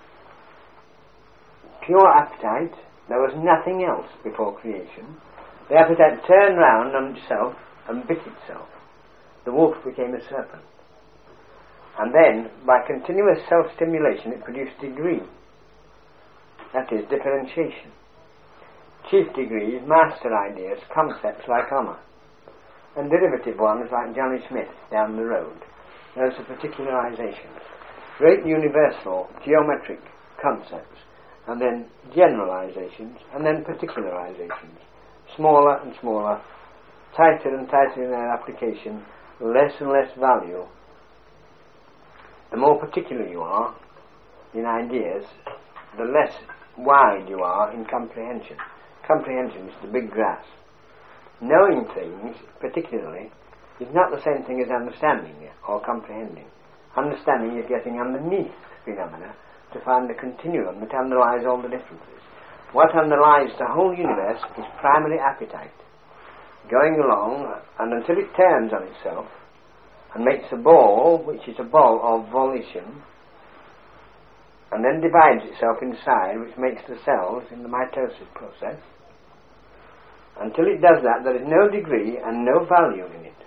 pure appetite. There was nothing else before creation, The appetite turned round on itself and bit itself. The wolf became a serpent. And then, by continuous self-stimulation, it produced degree. That is, differentiation. Chief degrees, master ideas, concepts like honour, and derivative ones like Johnny Smith down the road. Those are particularizations. Great universal, geometric concepts, and then generalizations, and then particularizations. Smaller and smaller, tighter and tighter in their application, less and less value. The more particular you are in ideas, the less wide you are in comprehension. Comprehension is the big grasp. Knowing things, particularly, is not the same thing as understanding it or comprehending. Understanding is getting underneath phenomena to find the continuum that underlies all the differences. What underlies the whole universe is primarily appetite, going along, and until it turns on itself and makes a ball, which is a ball of volition, and then divides itself inside, which makes the cells in the mitosis process. Until it does that, there is no degree and no value in it.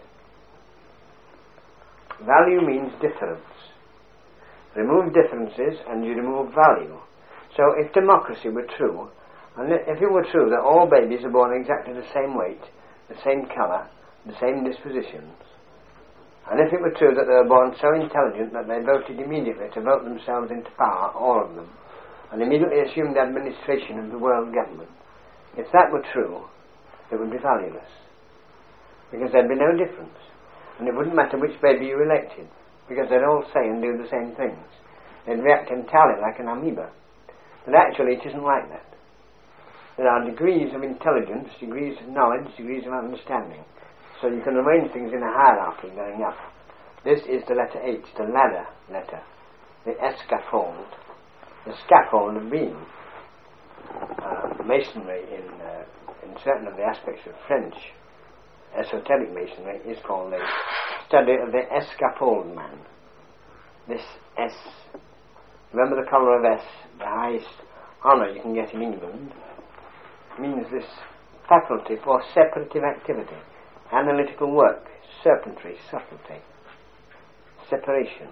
Value means difference. Remove differences and you remove value. So if democracy were true, and if it were true that all babies are born exactly the same weight, the same colour, the same dispositions, and if it were true that they were born so intelligent that they voted immediately to vote themselves into power, all of them, and immediately assumed the administration of the world government, if that were true, it would be valueless. Because there'd be no difference. And it wouldn't matter which baby you elected, because they'd all say and do the same things. They'd react entirely like an amoeba. But actually it isn't like that. There are degrees of intelligence, degrees of knowledge, degrees of understanding. So you can arrange things in a hierarchy going up. This is the letter H, the ladder letter, the escaffold, the scaffold of being. Uh, masonry in, uh, in certain of the aspects of French esoteric masonry is called the study of the escaffold man. This S, remember the colour of S, the highest honour you can get in England, means this faculty for separative activity, analytical work, serpentry, subtlety, separation.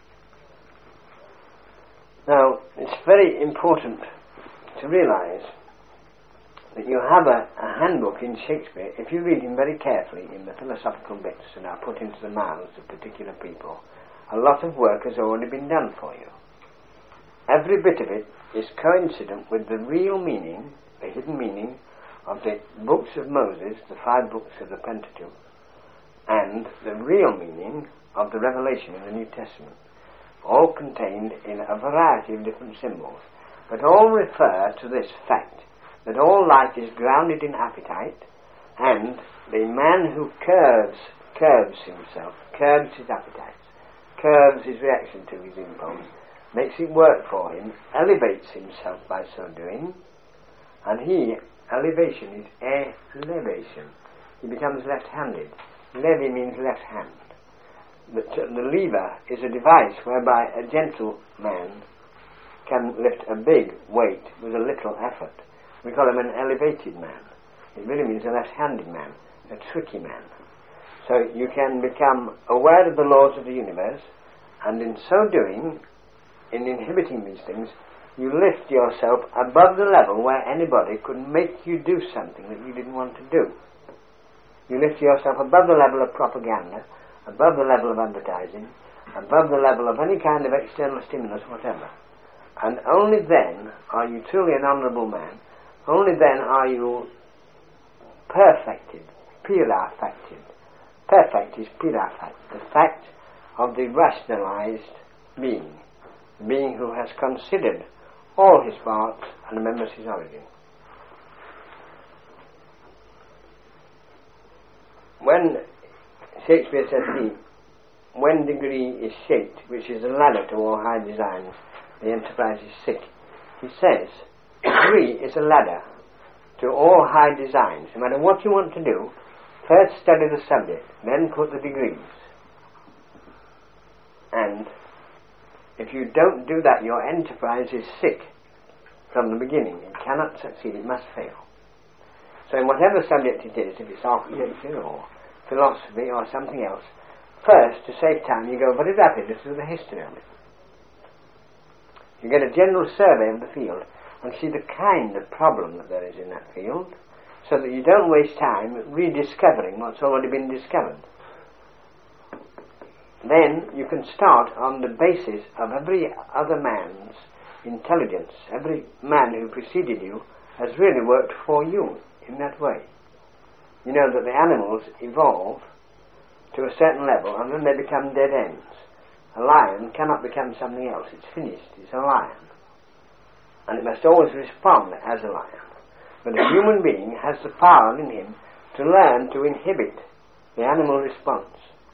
Now, it's very important to realise that you have a, a handbook in Shakespeare. If you read him very carefully in the philosophical bits that are put into the mouths of particular people, a lot of work has already been done for you. Every bit of it is coincident with the real meaning, the hidden meaning, of the books of Moses, the five books of the Pentateuch, and the real meaning of the Revelation in the New Testament, all contained in a variety of different symbols, but all refer to this fact that all life is grounded in appetite, and the man who curves, curbs himself, curbs his appetites, curbs his reaction to his impulse, makes it work for him, elevates himself by so doing, and he, elevation is elevation. He becomes left-handed. Levi means left hand. The, the lever is a device whereby a gentle man can lift a big weight with a little effort. We call him an elevated man. It really means a left-handed man, a tricky man. So you can become aware of the laws of the universe, and in so doing, in inhibiting these things, you lift yourself above the level where anybody could make you do something that you didn't want to do. You lift yourself above the level of propaganda, above the level of advertising, above the level of any kind of external stimulus whatever. And only then are you truly an honourable man. Only then are you perfected, purifacted. Perfect is purified, the fact of the rationalized being, the being who has considered all his parts and remembers his origin. When Shakespeare says he, when degree is shaped, which is a ladder to all high designs, the enterprise is sick, he says, degree is a ladder to all high designs. No matter what you want to do, first study the subject, then put the degrees. And if you don't do that, your enterprise is sick from the beginning. It cannot succeed, it must fail. So in whatever subject it is, if it's architecture or philosophy or something else, first, to save time, you go very rapidly through the history of it. You get a general survey of the field and see the kind of problem that there is in that field, so that you don't waste time rediscovering what's already been discovered. Then you can start on the basis of every other man's intelligence. Every man who preceded you has really worked for you in that way. You know that the animals evolve to a certain level and then they become dead ends. A lion cannot become something else. It's finished. It's a lion. And it must always respond as a lion. But a human being has the power in him to learn to inhibit the animal response.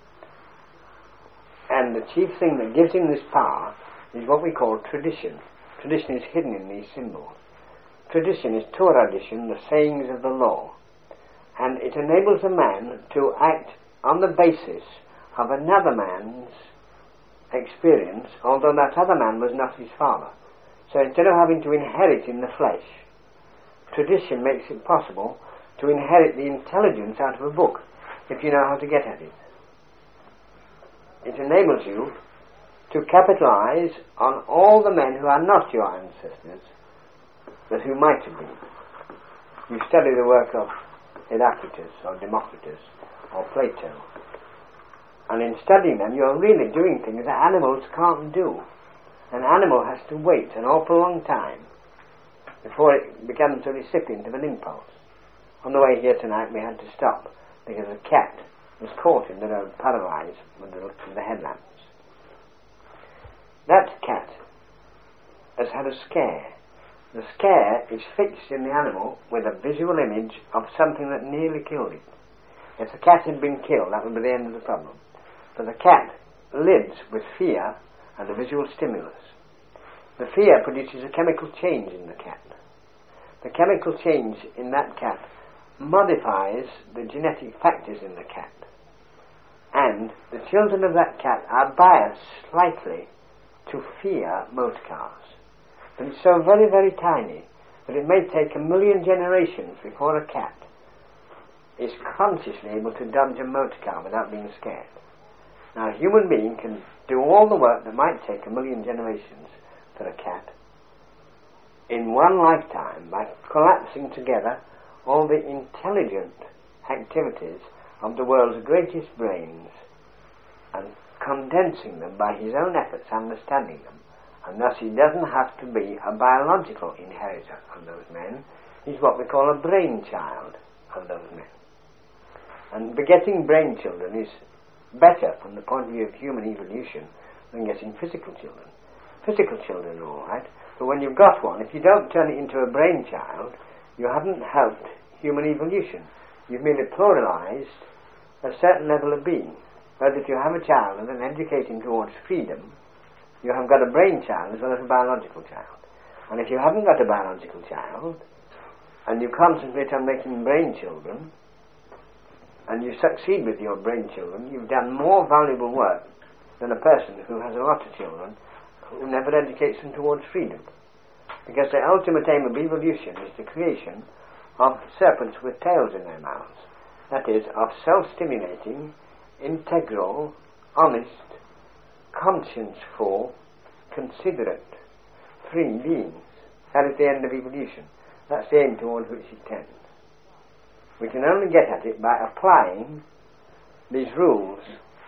And the chief thing that gives him this power is what we call tradition. Tradition is hidden in these symbols. Tradition is Torah tradition, the sayings of the law. And it enables a man to act on the basis of another man's experience, although that other man was not his father. So instead of having to inherit in the flesh, tradition makes it possible to inherit the intelligence out of a book, if you know how to get at it. It enables you to capitalize on all the men who are not your ancestors, but who might have been. You study the work of Heraclitus or Democritus or Plato, and in studying them you are really doing things that animals can't do. An animal has to wait an awful long time before it becomes a recipient of an impulse. On the way here tonight we had to stop because a cat was caught in the road, paralysed with the, with the headlamps. That cat has had a scare. The scare is fixed in the animal with a visual image of something that nearly killed it. If the cat had been killed, that would be the end of the problem. But the cat lives with fear and a visual stimulus. The fear produces a chemical change in the cat. The chemical change in that cat modifies the genetic factors in the cat. And the children of that cat are biased slightly to fear motor cars. But it's so very, very tiny that it may take a million generations before a cat is consciously able to dodge a motor car without being scared. Now a human being can do all the work that might take a million generations for a cat in one lifetime by collapsing together all the intelligent activities of the world's greatest brains and condensing them by his own efforts, understanding them. And thus he doesn't have to be a biological inheritor of those men. He's what we call a brainchild of those men. And begetting brain children is better from the point of view of human evolution than getting physical children. Physical children are alright, but when you've got one, if you don't turn it into a brainchild, you haven't helped human evolution. You've merely pluralized a certain level of being. But if you have a child and then educate him towards freedom, you have got a brain child as well as a biological child. And if you haven't got a biological child, and you concentrate on making brain children, and you succeed with your brain children, you've done more valuable work than a person who has a lot of children who never educates them towards freedom. Because the ultimate aim of evolution is the creation of serpents with tails in their mouths. That is, of self-stimulating, integral, honest, conscience-full, considerate, free beings. That is the end of evolution. That's the aim towards which it tends. We can only get at it by applying these rules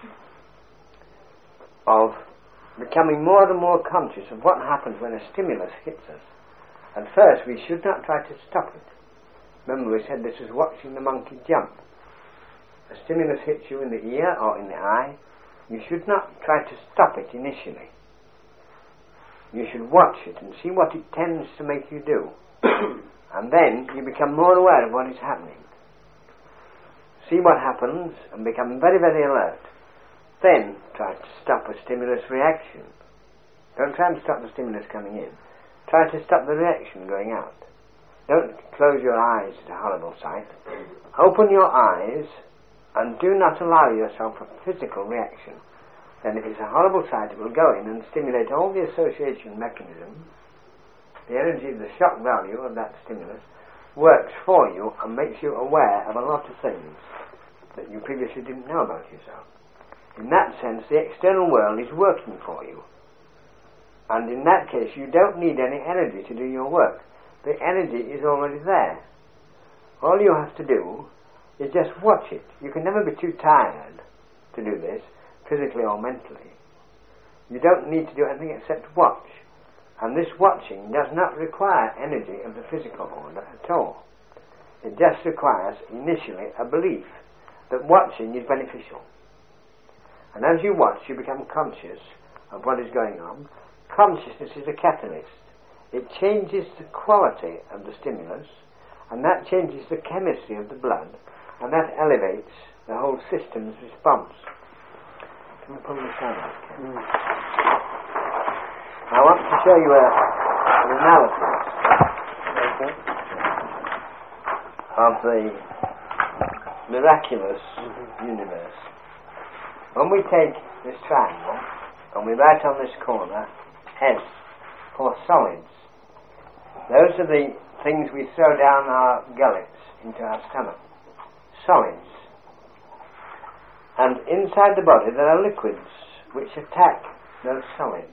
of becoming more and more conscious of what happens when a stimulus hits us. At first we should not try to stop it. Remember we said this is watching the monkey jump. A stimulus hits you in the ear or in the eye, you should not try to stop it initially. You should watch it and see what it tends to make you do. And then you become more aware of what is happening. See what happens and become very, very alert. Then try to stop a stimulus reaction. Don't try and stop the stimulus coming in. Try to stop the reaction going out. Don't close your eyes to a horrible sight. Open your eyes and do not allow yourself a physical reaction. Then if it's a horrible sight, it will go in and stimulate all the association mechanisms, the energy, the shock value of that stimulus, works for you and makes you aware of a lot of things that you previously didn't know about yourself. In that sense, the external world is working for you. And in that case, you don't need any energy to do your work. The energy is already there. All you have to do is just watch it. You can never be too tired to do this, physically or mentally. You don't need to do anything except watch. And this watching does not require energy of the physical order at all. It just requires, initially, a belief that watching is beneficial. And as you watch, you become conscious of what is going on. Consciousness is a catalyst. It changes the quality of the stimulus, and that changes the chemistry of the blood, and that elevates the whole system's response. Can we pull this out? Mm. I want to show you a, an analysis okay, of the miraculous mm-hmm. universe. When we take this triangle and we write on this corner S for solids, those are the things we throw down our gullets into our stomach. Solids. And inside the body there are liquids which attack those solids.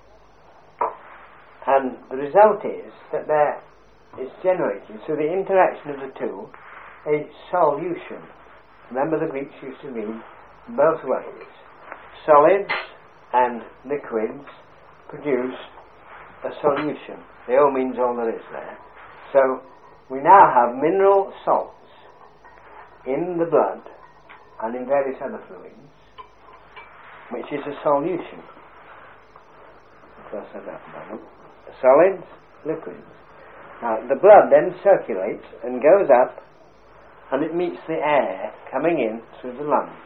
And the result is that there is generated, through the interaction of the two, a solution. Remember, the Greeks used to read both ways. Solids and liquids produce a solution. The O means all there is there. So we now have mineral salts in the blood and in various other fluids, which is a solution. Cross that out a moment. Solids, liquids. Now the blood then circulates and goes up, and it meets the air coming in through the lungs.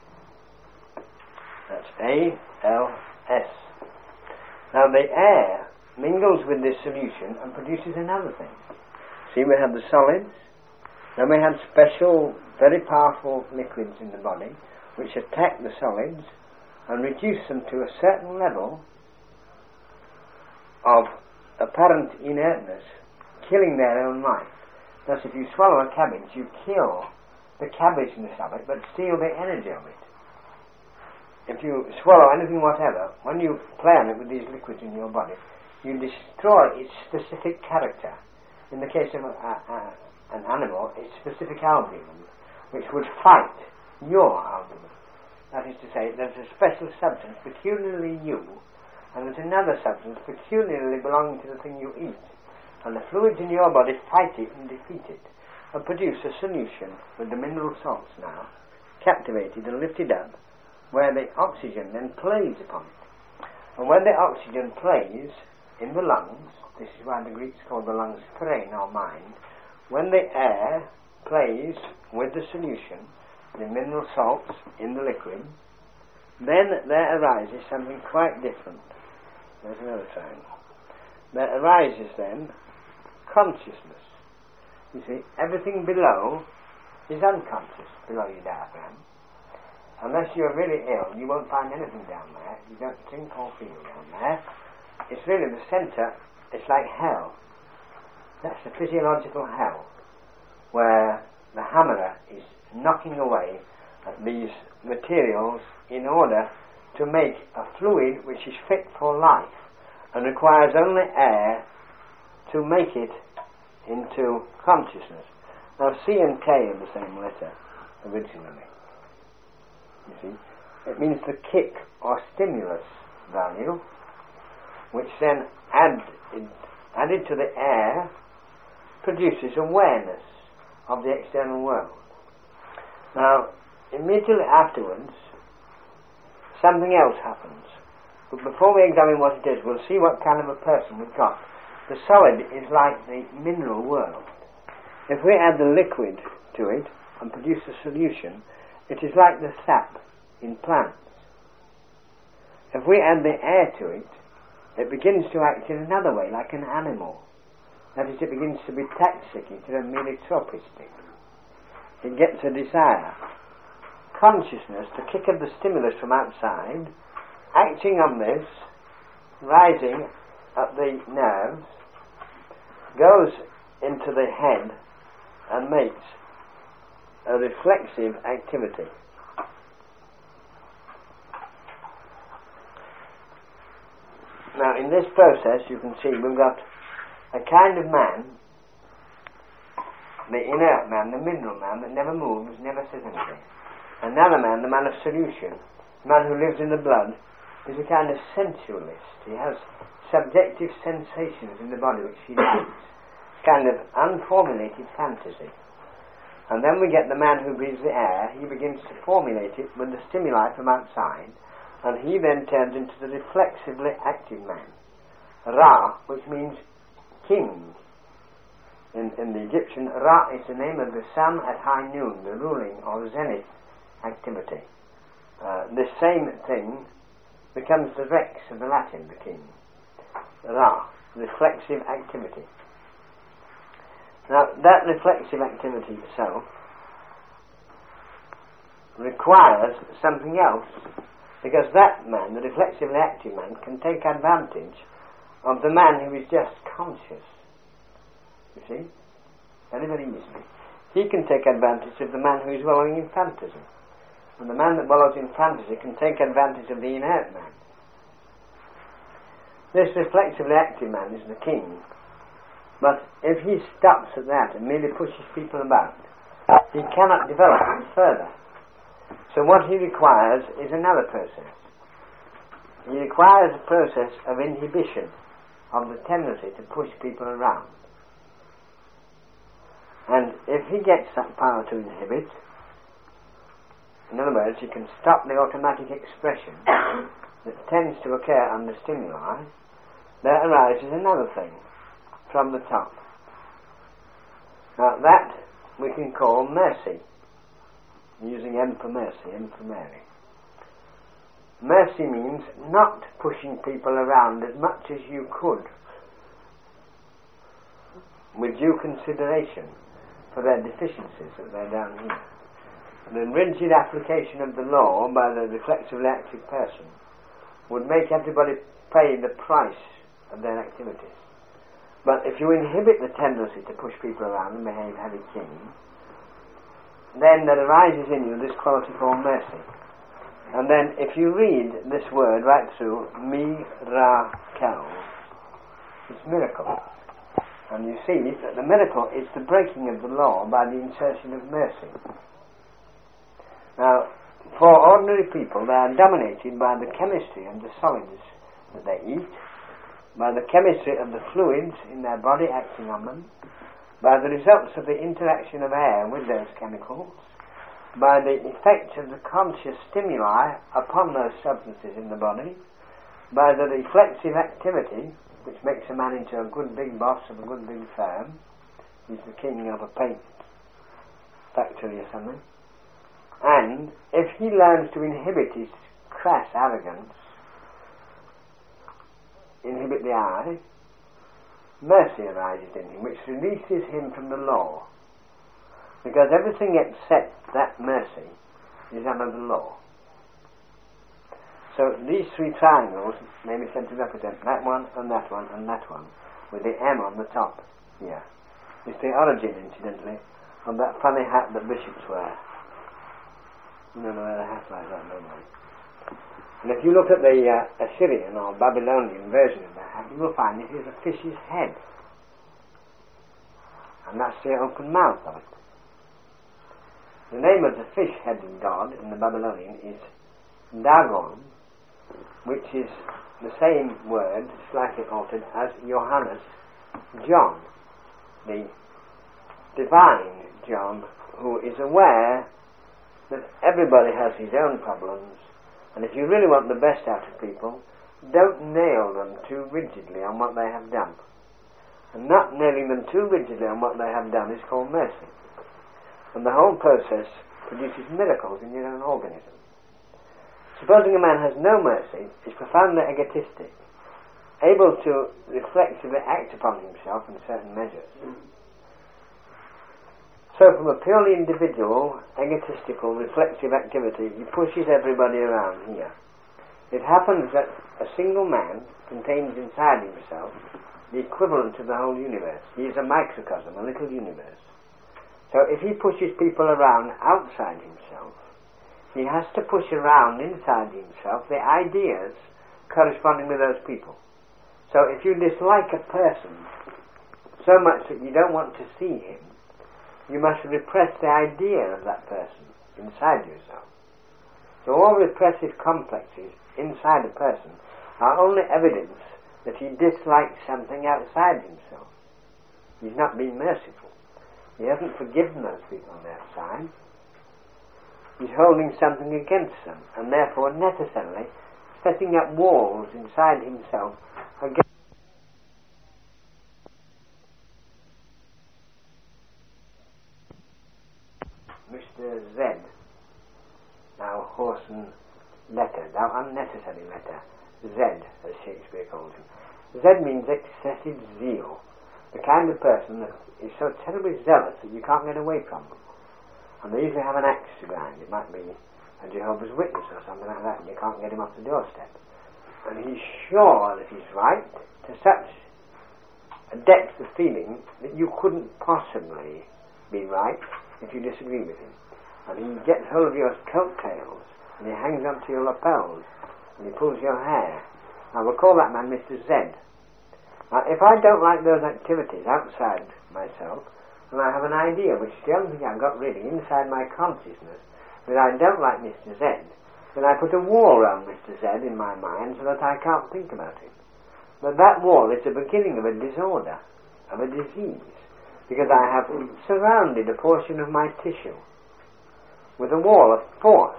That's A L S. Now the air mingles with this solution and produces another thing. See, we have the solids, then we have special, very powerful liquids in the body which attack the solids and reduce them to a certain level of apparent inertness, killing their own life. Thus, if you swallow a cabbage, you kill the cabbage in the stomach but steal the energy of it. If you swallow anything whatever, when you play on it with these liquids in your body, you destroy its specific character. In the case of a, a, an animal, its specific albumin, which would fight your albumin. That is to say, there's a special substance peculiarly you, and there's another substance peculiarly belonging to the thing you eat. And the fluids in your body fight it and defeat it, and produce a solution with the mineral salts now, captivated and lifted up, where the oxygen then plays upon it. And when the oxygen plays in the lungs, this is why the Greeks call the lungs phrene or mind, when the air plays with the solution, the mineral salts in the liquid, then there arises something quite different. There's another triangle. There arises then consciousness. You see, everything below is unconscious, below your diaphragm. Unless you're really ill, you won't find anything down there. You don't think or feel down there. It's really the centre. It's like hell. That's the physiological hell, where the hammerer is knocking away at these materials in order to make a fluid which is fit for life and requires only air to make it into consciousness. Now C and K are the same letter originally. You see, it means the kick or stimulus value, which then add, added to the air produces awareness of the external world. Now, immediately afterwards, something else happens. But before we examine what it is, we'll see what kind of a person we've got. The solid is like the mineral world. If we add the liquid to it and produce a solution, it is like the sap in plants. If we add the air to it, it begins to act in another way, like an animal. That is, it begins to be toxic instead of merely tropistic. It gets a desire. Consciousness, the kick of the stimulus from outside, acting on this, rising at the nerves, goes into the head and makes a reflexive activity. Now, in this process, you can see we've got a kind of man, the inert man, the mineral man that never moves, never says anything. Another man, the man of solution, the man who lives in the blood, is a kind of sensualist. He has subjective sensations in the body which he needs, kind of unformulated fantasy. And then we get the man who breathes the air. He begins to formulate it with the stimuli from outside, and he then turns into the reflexively active man. Ra, which means king. In, in the Egyptian, Ra is the name of the sun at high noon, the ruling or zenith activity. Uh, this same thing becomes the rex of the Latin, the king. Ra, reflexive activity. Now, that reflexive activity itself requires something else, because that man, the reflexively active man, can take advantage of the man who is just conscious. You see? Very, very easily. He can take advantage of the man who is wallowing in fantasy. And the man that wallows in fantasy can take advantage of the inert man. This reflexively active man is the king. But if he stops at that and merely pushes people about, he cannot develop it further. So what he requires is another process. He requires a process of inhibition of the tendency to push people around. And if he gets that power to inhibit, in other words, he can stop the automatic expression that tends to occur under stimuli, there arises another thing from the top. Now that we can call mercy, using M for mercy, M for Mary. Mercy means not pushing people around as much as you could, with due consideration for their deficiencies that they're down here. The rigid application of the law by the reflexively active person would make everybody pay the price of their activities. But if you inhibit the tendency to push people around and behave heavy king, then there arises in you this quality called mercy. And then if you read this word right through, miracle, it's miracle. And you see that the miracle is the breaking of the law by the insertion of mercy. Now, for ordinary people, they are dominated by the chemistry of the solids that they eat, by the chemistry of the fluids in their body acting on them, by the results of the interaction of air with those chemicals, by the effect of the conscious stimuli upon those substances in the body, by the reflexive activity which makes a man into a good big boss of a good big firm. He's the king of a paint factory or something. And if he learns to inhibit his crass arrogance, inhibit the eye, mercy arises in him, which releases him from the law. Because everything except that mercy is under the law. So these three triangles may be said to represent that one and that one and that one, with the M on the top here. It's the origin, incidentally, of that funny hat that bishops wear. You don't know where the hat like that, don't you? And if you look at the uh, Assyrian or Babylonian version of the hat, you will find it is a fish's head. And that's the open mouth of it. The name of the fish-headed god in the Babylonian is Dagon, which is the same word, slightly altered, as Johannes John, the divine John, who is aware that everybody has his own problems, and if you really want the best out of people, don't nail them too rigidly on what they have done. And not nailing them too rigidly on what they have done is called mercy. And the whole process produces miracles in your own organism. Supposing a man has no mercy, is profoundly egotistic, able to reflexively act upon himself in certain measures. So from a purely individual, egotistical, reflexive activity, he pushes everybody around here. It happens that a single man contains inside himself the equivalent of the whole universe. He is a microcosm, a little universe. So if he pushes people around outside himself, he has to push around inside himself the ideas corresponding with those people. So if you dislike a person so much that you don't want to see him, you must repress the idea of that person inside yourself. So all repressive complexes inside a person are only evidence that he dislikes something outside himself. He's not been merciful. He hasn't forgiven those people on the outside. He's holding something against them, and therefore necessarily setting up walls inside himself against Mister Z. Now Whoreson letter, now unnecessary letter, Z, as Shakespeare calls him. Z means excessive zeal, the kind of person that is so terribly zealous that you can't get away from them. And they usually have an axe to grind. It might be a Jehovah's Witness or something like that, and you can't get him off the doorstep. And he's sure that he's right to such a depth of feeling that you couldn't possibly be right if you disagree with him. And he gets hold of your coattails, and he hangs onto your lapels, and he pulls your hair. I will call that man Mister Z. Now, if I don't like those activities outside myself, and I have an idea, which is the only thing I've got really inside my consciousness, that I don't like Mister Z, then I put a wall around Mister Z in my mind so that I can't think about him. But that wall is the beginning of a disorder, of a disease, because I have surrounded a portion of my tissue with a wall of force,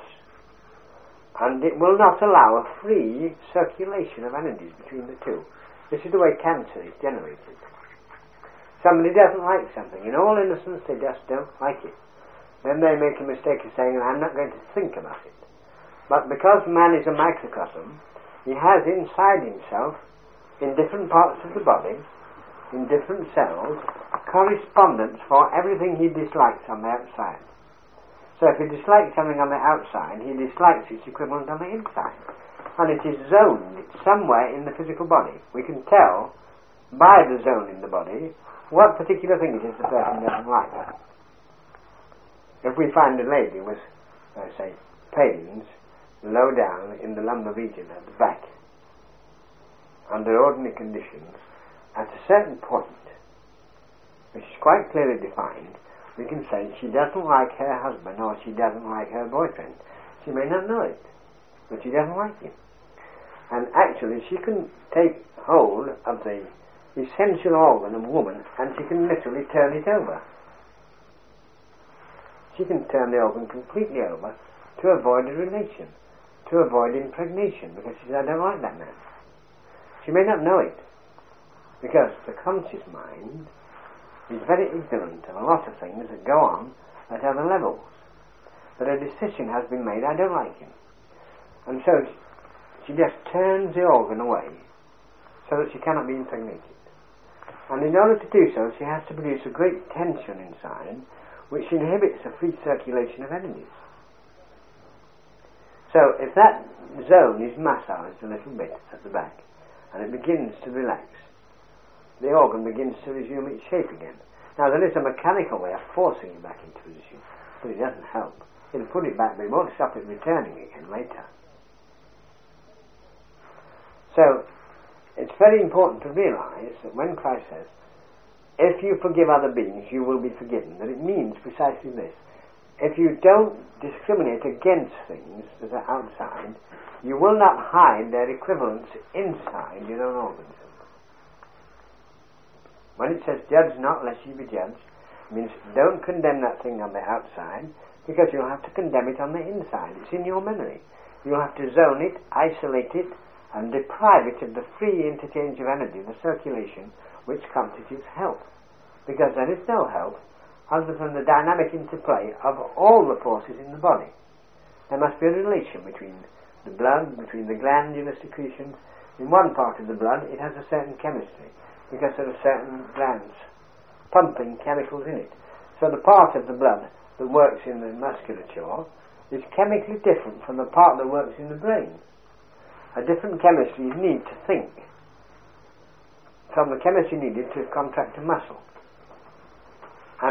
and it will not allow a free circulation of energies between the two. This is the way cancer is generated. Somebody doesn't like something, in all innocence they just don't like it. Then they make a mistake of saying, I'm not going to think about it. But because man is a microcosm, he has inside himself, in different parts of the body, in different cells, correspondence for everything he dislikes on the outside. So if he dislikes something on the outside, he dislikes its equivalent on the inside. And it is zoned somewhere in the physical body. We can tell by the zone in the body what particular thing it is the person doesn't like. If we find a lady with, I say, pains low down in the lumbar region at the back, under ordinary conditions, at a certain point, which is quite clearly defined, we can say she doesn't like her husband or she doesn't like her boyfriend. She may not know it, but she doesn't like him. And actually she can take hold of the essential organ of woman and she can literally turn it over. She can turn the organ completely over to avoid a relation, to avoid impregnation, because she says, I don't like that man. She may not know it, because the conscious mind is very ignorant of a lot of things that go on at other levels. But a decision has been made, I don't like him. And so she just turns the organ away so that she cannot be impregnated. And in order to do so, she has to produce a great tension inside which inhibits the free circulation of energies. So if that zone is massaged a little bit at the back and it begins to relax, the organ begins to resume its shape again. Now there is a mechanical way of forcing it back into position, but it doesn't help. It'll put it back, but it won't stop it returning again later. So it's very important to realize that when Christ says, if you forgive other beings, you will be forgiven, that it means precisely this. If you don't discriminate against things that are outside, you will not hide their equivalents inside your own organism. When it says, judge not lest you be judged, it means don't condemn that thing on the outside, because you'll have to condemn it on the inside. It's in your memory. You'll have to zone it, isolate it, and deprive it of the free interchange of energy, the circulation, which constitutes health. Because there is no health other than the dynamic interplay of all the forces in the body. There must be a relation between the blood, between the glandular secretions. In one part of the blood, it has a certain chemistry, because there are certain glands pumping chemicals in it. So the part of the blood that works in the musculature is chemically different from the part that works in the brain. A different chemistry is needed to think from the chemistry needed to contract a muscle. And it,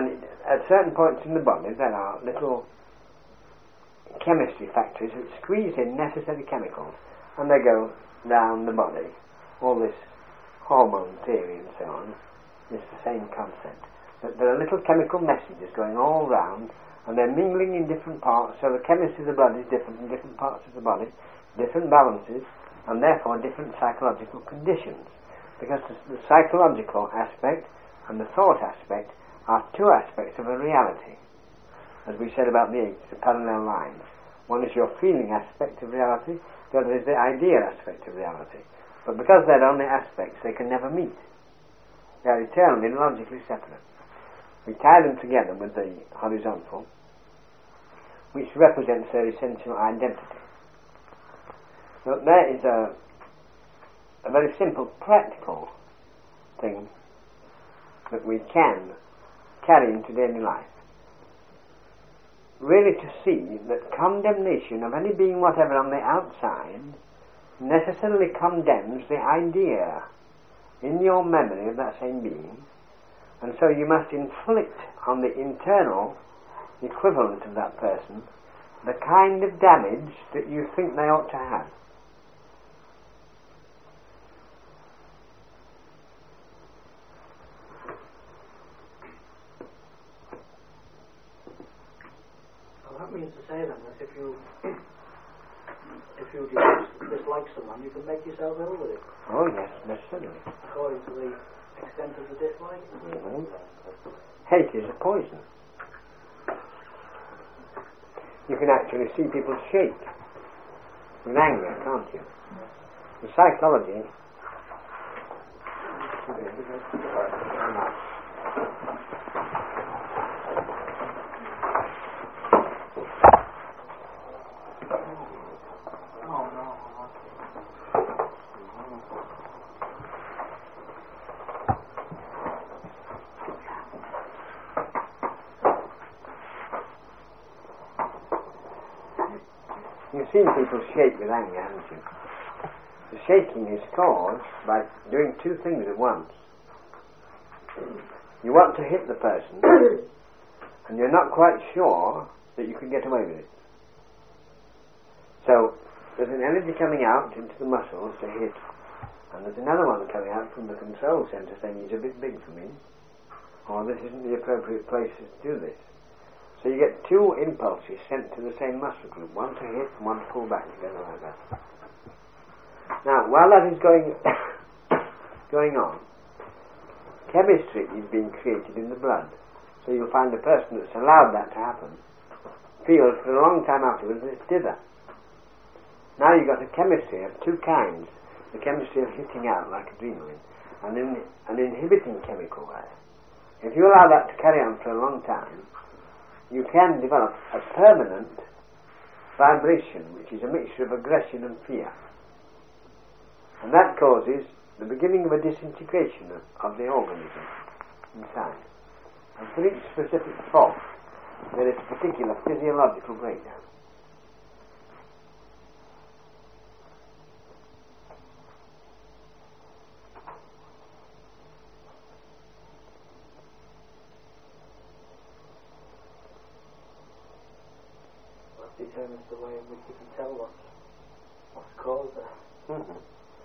at certain points in the body there are little chemistry factories that squeeze in necessary chemicals and they go down the body. All this hormone theory and so on is the same concept. That there are little chemical messages going all round and they're mingling in different parts, so the chemistry of the blood is different in different parts of the body, different balances, and therefore different psychological conditions. Because the, the psychological aspect and the thought aspect are two aspects of a reality. As we said about the, the parallel lines. One is your feeling aspect of reality, the other is the idea aspect of reality. But because they're only aspects, they can never meet. They are eternally logically separate. We tie them together with the horizontal, which represents their essential identity. So there is a, a very simple, practical thing that we can carry into daily life. Really to see that condemnation of any being whatever on the outside necessarily condemns the idea in your memory of that same being, and so you must inflict on the internal equivalent of that person the kind of damage that you think they ought to have. Well, that means to say then that if you if you dis- dislike someone, you can make yourself ill with it. Oh yes, necessarily. According to the extent of the dislike. Mm-hmm. Hate is a poison. You can actually see people shake with anger, can't you? The psychology. You've seen people shake with anger, haven't you? The shaking is caused by doing two things at once. You want to hit the person, and you're not quite sure that you can get away with it. So, there's an energy coming out into the muscles to hit, and there's another one coming out from the control centre saying, he's a bit big for me, or this isn't the appropriate place to do this. So you get two impulses sent to the same muscle group, one to hit and one to pull back together like that. Now, while that is going going on, chemistry is being created in the blood. So you'll find the person that's allowed that to happen feels for a long time afterwards that it's dither. Now you've got a chemistry of two kinds. The chemistry of hitting out like adrenaline and in, an inhibiting chemical there. If you allow that to carry on for a long time, you can develop a permanent vibration which is a mixture of aggression and fear. And that causes the beginning of a disintegration of, of the organism inside. And for each specific fault, there is a particular physiological breakdown. Determines the way in which you can tell what's, what's caused there. Mm-hmm.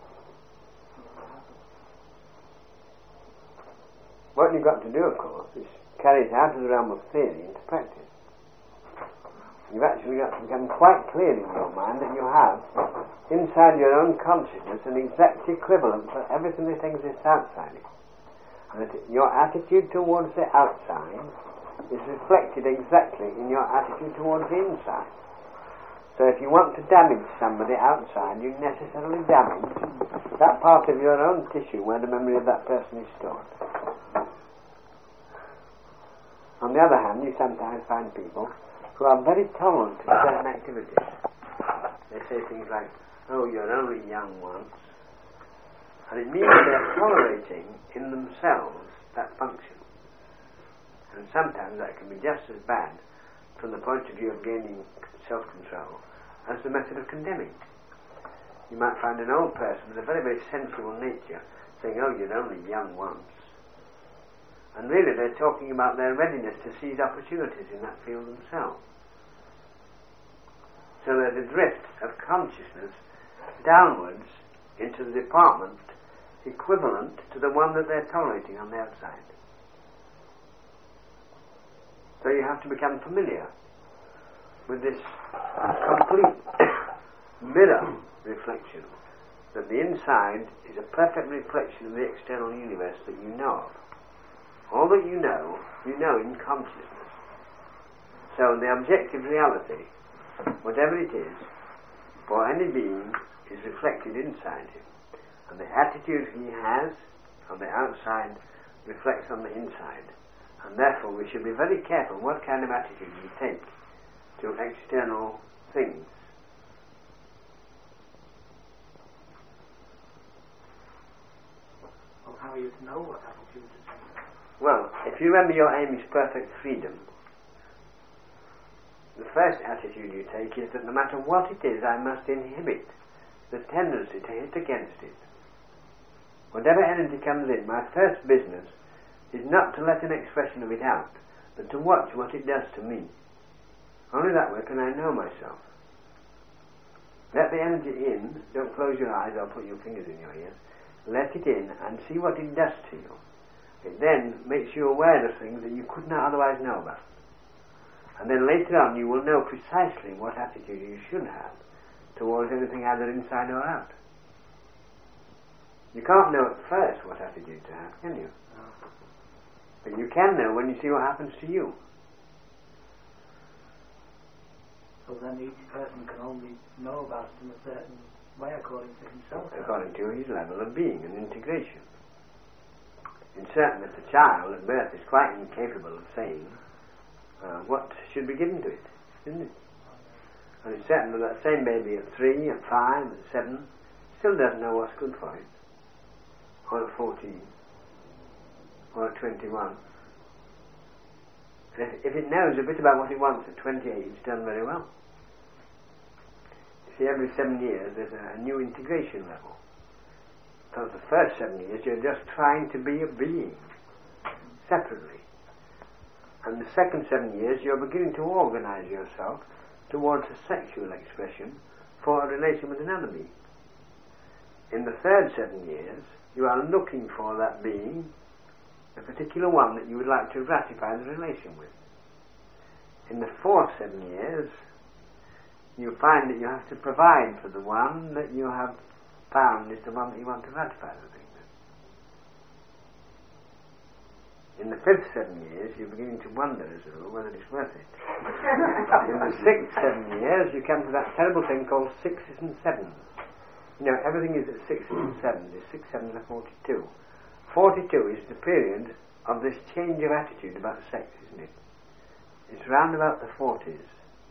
What you've got to do, of course, is carry it out of the realm of theory into practice. You've actually got to become quite clear in your mind that you have inside your own consciousness an exact equivalent for everything that exists outside it. And that your attitude towards the outside is reflected exactly in your attitude towards the inside. So if you want to damage somebody outside, you necessarily damage that part of your own tissue where the memory of that person is stored. On the other hand, you sometimes find people who are very tolerant of certain activities. They say things like, oh, you're only young once. And it means they're tolerating in themselves that function. And sometimes that can be just as bad from the point of view of gaining self-control as the method of condemning. You might find an old person with a very, very sensible nature saying, oh, you're only young once. And really they're talking about their readiness to seize opportunities in that field themselves. So there's a drift of consciousness downwards into the department equivalent to the one that they're tolerating on the outside. So you have to become familiar with this complete mirror reflection, that the inside is a perfect reflection of the external universe that you know of. All that you know, you know in consciousness. So the objective reality, whatever it is, for any being, is reflected inside him. And the attitude he has on the outside reflects on the inside. And therefore we should be very careful what kind of attitude we take to external things. Well, how are you to know what attitude to take? Well, if you remember your aim is perfect freedom, the first attitude you take is that no matter what it is, I must inhibit the tendency to hit against it. Whatever energy comes in, my first business is not to let an expression of it out, but to watch what it does to me. Only that way can I know myself. Let the energy in, don't close your eyes or put your fingers in your ears. Let it in and see what it does to you. It then makes you aware of things that you could not otherwise know about. And then later on you will know precisely what attitude you should have towards anything either inside or out. You can't know at first what attitude to have, can you? No. But you can know when you see what happens to you. So then each person can only know about it in a certain way according to himself. According to his level of being and integration. And certainly if a child at birth is quite incapable of saying uh, what should be given to it, isn't it? And it's certain that that same baby at three, at five, at seven still doesn't know what's good for it. Or at fourteen. Or at twenty-one. And if, if it knows a bit about what it wants at twenty-eight, it's done very well. You see, every seven years there's a, a new integration level. So the first seven years you're just trying to be a being, separately. And the second seven years you're beginning to organize yourself towards a sexual expression for a relation with another being. In the third seven years you are looking for that being, a particular one that you would like to ratify the relation with. In the fourth seven years you find that you have to provide for the one that you have found is the one that you want to ratify the thing with. In the fifth seven years you're beginning to wonder as a rule whether it's worth it. In the sixth seven years you come to that terrible thing called sixes and sevens. You know, everything is at sixes and sevens. It's six, sevens and forty-two. Forty-two is the period of this change of attitude about sex, isn't it? It's round about the forties.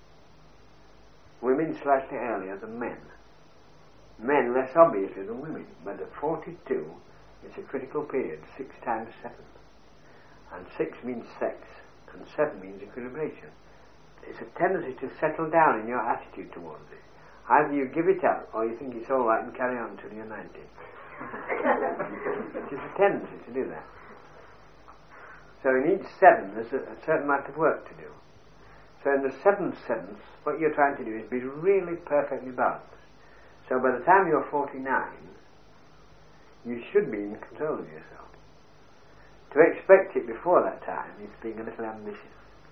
Women slightly earlier than men. Men less obviously than women, but at forty-two it's a critical period, six times seven. And six means sex, and seven means equilibration. It's a tendency to settle down in your attitude towards it. Either you give it up, or you think it's all right and carry on until you're ninety. It is a tendency to do that. So in each seven there's a, a certain amount of work to do. So in the seventh sense, what you're trying to do is be really perfectly balanced. So by the time you're forty-nine, you should be in control of yourself. To expect it before that time is being a little ambitious.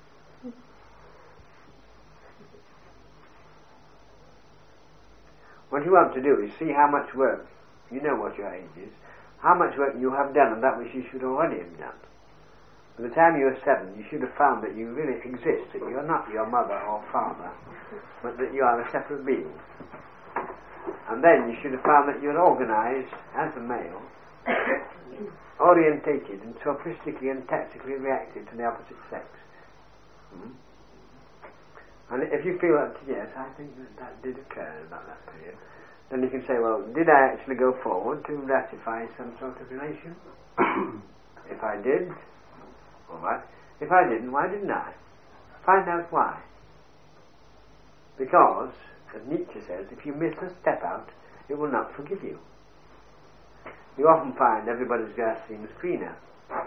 What you want to do is see how much work, you know what your age is, how much work you have done and that which you should already have done. By the time you were seven, you should have found that you really exist, that you're not your mother or father, but that you are a separate being. And then you should have found that you're organized as a male, orientated and sophistically and tactically reactive to the opposite sex. Hmm? And if you feel that, yes, I think that that did occur about that period, then you can say, well, did I actually go forward to ratify some sort of relation? If I did, all right. If I didn't, why didn't I? Find out why. Because, as Nietzsche says, if you miss a step out, it will not forgive you. You often find everybody's grass seems greener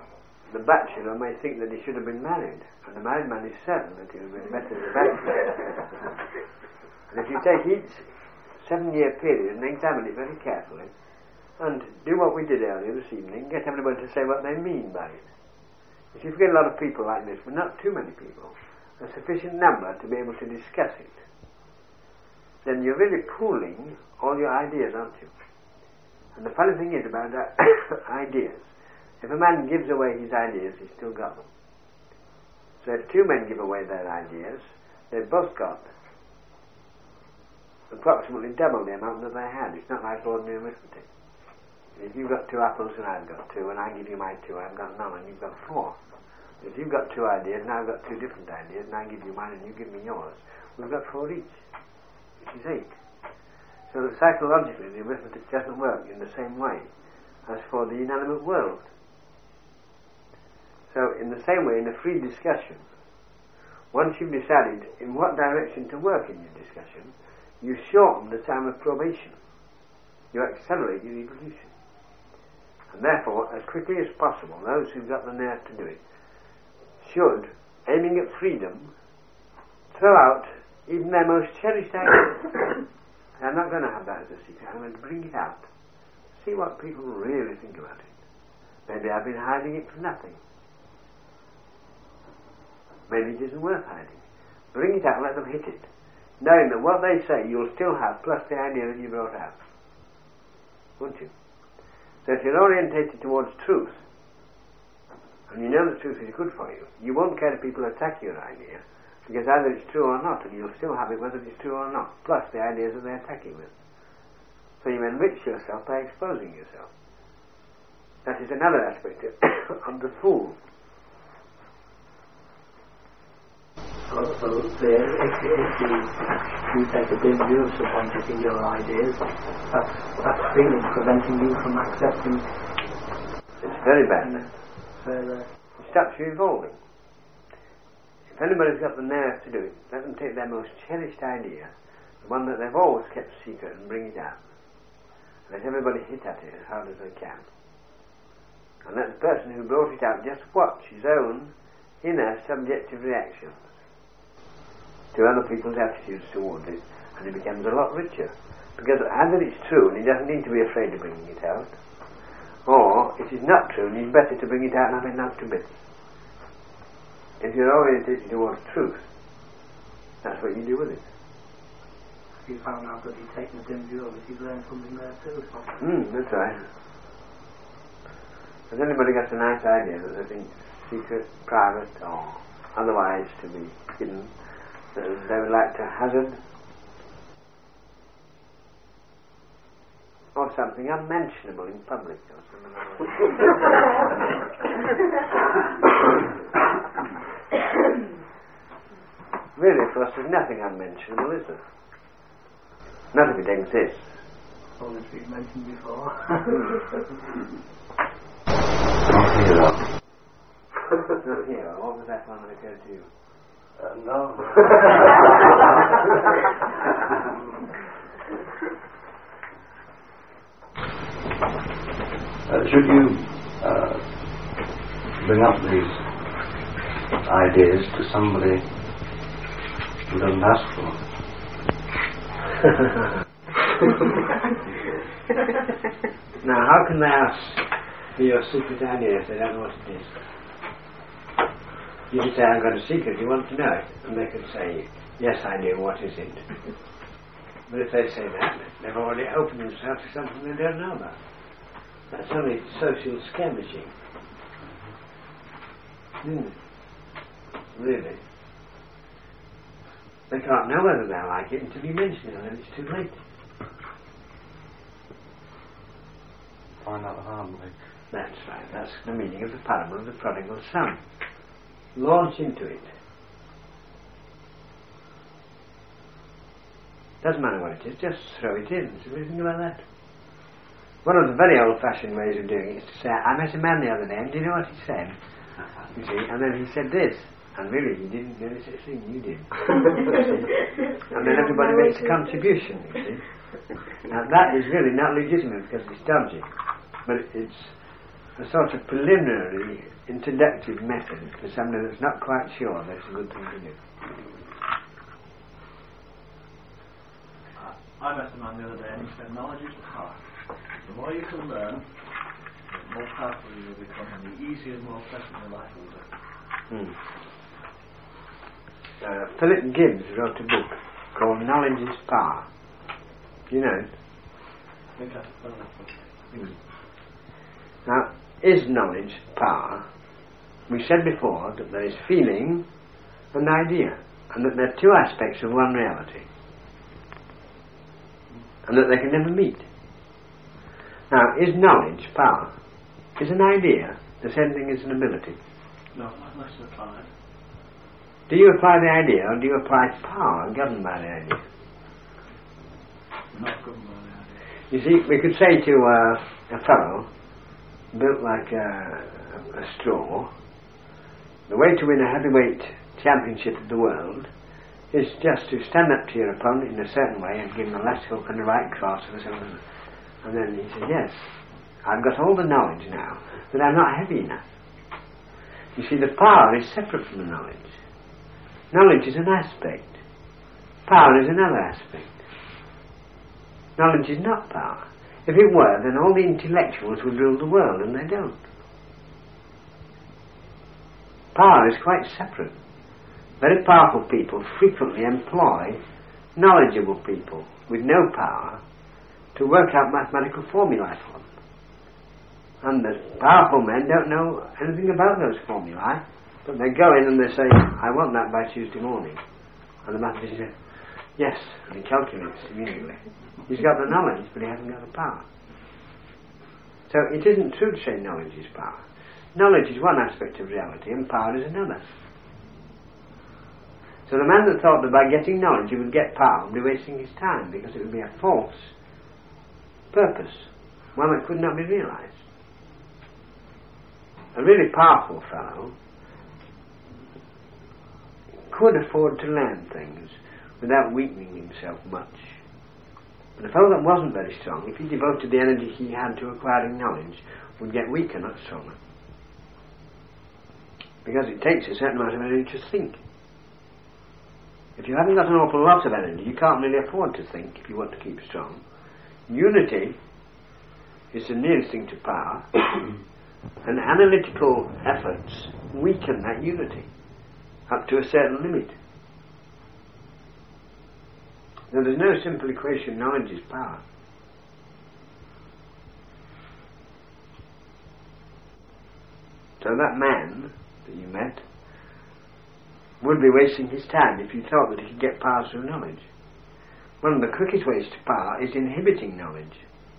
the bachelor may think that he should have been married, and the married man is certain that he would have been better as a bachelor. And if you take each seven-year period and examine it very carefully, and do what we did earlier this evening, get everybody to say what they mean by it. If you get a lot of people like this, but not too many people, a sufficient number to be able to discuss it, then you're really pooling all your ideas, aren't you? And the funny thing is about that ideas, if a man gives away his ideas, he's still got them. So if two men give away their ideas, they've both got approximately double the amount that they had. It's not like ordinary arithmetic. If you've got two apples and I've got two, and I give you my two, I've got none, and you've got four. If you've got two ideas, and I've got two different ideas, and I give you mine and you give me yours, we've got four each, which is eight. So that psychologically the arithmetic doesn't work in the same way as for the inanimate world. So in the same way, in a free discussion, once you've decided in what direction to work in your discussion, you shorten the time of probation. You accelerate your evolution. And therefore, as quickly as possible, those who've got the nerve to do it should, aiming at freedom, throw out even their most cherished ideas. I'm not going to have that as a secret. I'm going to bring it out. See what people really think about it. Maybe I've been hiding it for nothing. Maybe it isn't worth hiding. Bring it out and let them hit it, knowing that what they say you'll still have, plus the idea that you brought out. Wouldn't you? So if you're orientated towards truth, and you know that truth is good for you, you won't care if people attack your idea, because either it's true or not, and you'll still have it whether it's true or not, plus the ideas that they attack you with. So you enrich yourself by exposing yourself. That is another aspect of the fool. So, so the, if, if you, you take a dim view of subconscious in your ideas, that's, that's feeling preventing you from accepting. It's very bad. Further. It stops you evolving. If anybody's got the nerve to do it, let them take their most cherished idea, the one that they've always kept secret, and bring it out. Let everybody hit at it as hard as they can. And let the person who brought it out just watch his own inner subjective reactions to other people's attitudes towards it, and he becomes a lot richer. Because either it's true and he doesn't need to be afraid of bringing it out, or it is not true and he's better to bring it out and have it knocked to bits. If you're oriented towards truth, that's what you do with it. If you found out that you'd taken a dim view of it, you've learned something there too. Mm, that's right. Has anybody got a nice idea that they think secret, private, or otherwise to be hidden, that they would like to hazard? Or something unmentionable in public, or something like that. Really, for us, there's nothing unmentionable, is there? None of it exists. All that's been mentioned before. Not hero. Not hero. What was that one that occurred to you? Uh, no. Uh, should you uh, bring up these ideas to somebody who doesn't ask for them? Now, how can they ask for your secret idea if they don't know what it is? You could say, I've got a secret, you want to know it? And they could say, yes, I do, what is it? But if they say that, they've already opened themselves to something they don't know about. That's only social skirmishing. Isn't it? Really. They can't know whether they like it until you mention it, and then it's too late. Find out the hard way. That's right. That's the meaning of the parable of the prodigal son. Launch into it. Doesn't matter what it is, just throw it in. Is there anything about that? One of the very old-fashioned ways of doing it is to say, I met a man the other day, and do you know what he said? You see, and then he said this. And really, he didn't do any such thing, you did. And then everybody makes a contribution, you see. Now that is really not legitimate because it's dodgy. But it's a sort of preliminary introductive method for somebody that's not quite sure that's a good thing to do. Uh, I met a man the other day and he said, knowledge is power. The more you can learn, the more powerful you will become, and the easier and more pleasant your life will be. Hmm. Uh, Philip Gibbs wrote a book called Knowledge is Power. Do you know it? I think I've done that book. Mm. Now, is knowledge power? We said before that there is feeling and idea, and that there are two aspects of one reality, and that they can never meet. Now, is knowledge power? Is an idea the same thing as an ability? No, unless it's applied. Do you apply the idea, or do you apply power governed by the idea? Not governed by the idea. You see, we could say to uh, a fellow built like a, a straw, the way to win a heavyweight championship of the world is just to stand up to your opponent in a certain way and give him a left hook and a right cross or something. And then he said, yes, I've got all the knowledge now, but I'm not heavy enough. You see, the power is separate from the knowledge. Knowledge is an aspect. Power is another aspect. Knowledge is not power. If it were, then all the intellectuals would rule the world, and they don't. Power is quite separate. Very powerful people frequently employ knowledgeable people with no power to work out mathematical formulae for them. And the powerful men don't know anything about those formulae, but they go in and they say, I want that by Tuesday morning. And the mathematician says, yes, and he calculates immediately. He's got the knowledge, but he hasn't got the power. So it isn't true to say knowledge is power. Knowledge is one aspect of reality, and power is another. So the man that thought that by getting knowledge he would get power would be wasting his time, because it would be a false purpose, one that could not be realized. A really powerful fellow could afford to learn things without weakening himself much. But a fellow that wasn't very strong, if he devoted the energy he had to acquiring knowledge, would get weaker, not stronger. Because it takes a certain amount of energy to think. If you haven't got an awful lot of energy, you can't really afford to think if you want to keep strong. Unity is the nearest thing to power, and analytical efforts weaken that unity up to a certain limit. Now, there's no simple equation, knowledge is power. So that man that you met would be wasting his time if he thought that he could get power through knowledge. One of the quickest ways to power is inhibiting knowledge.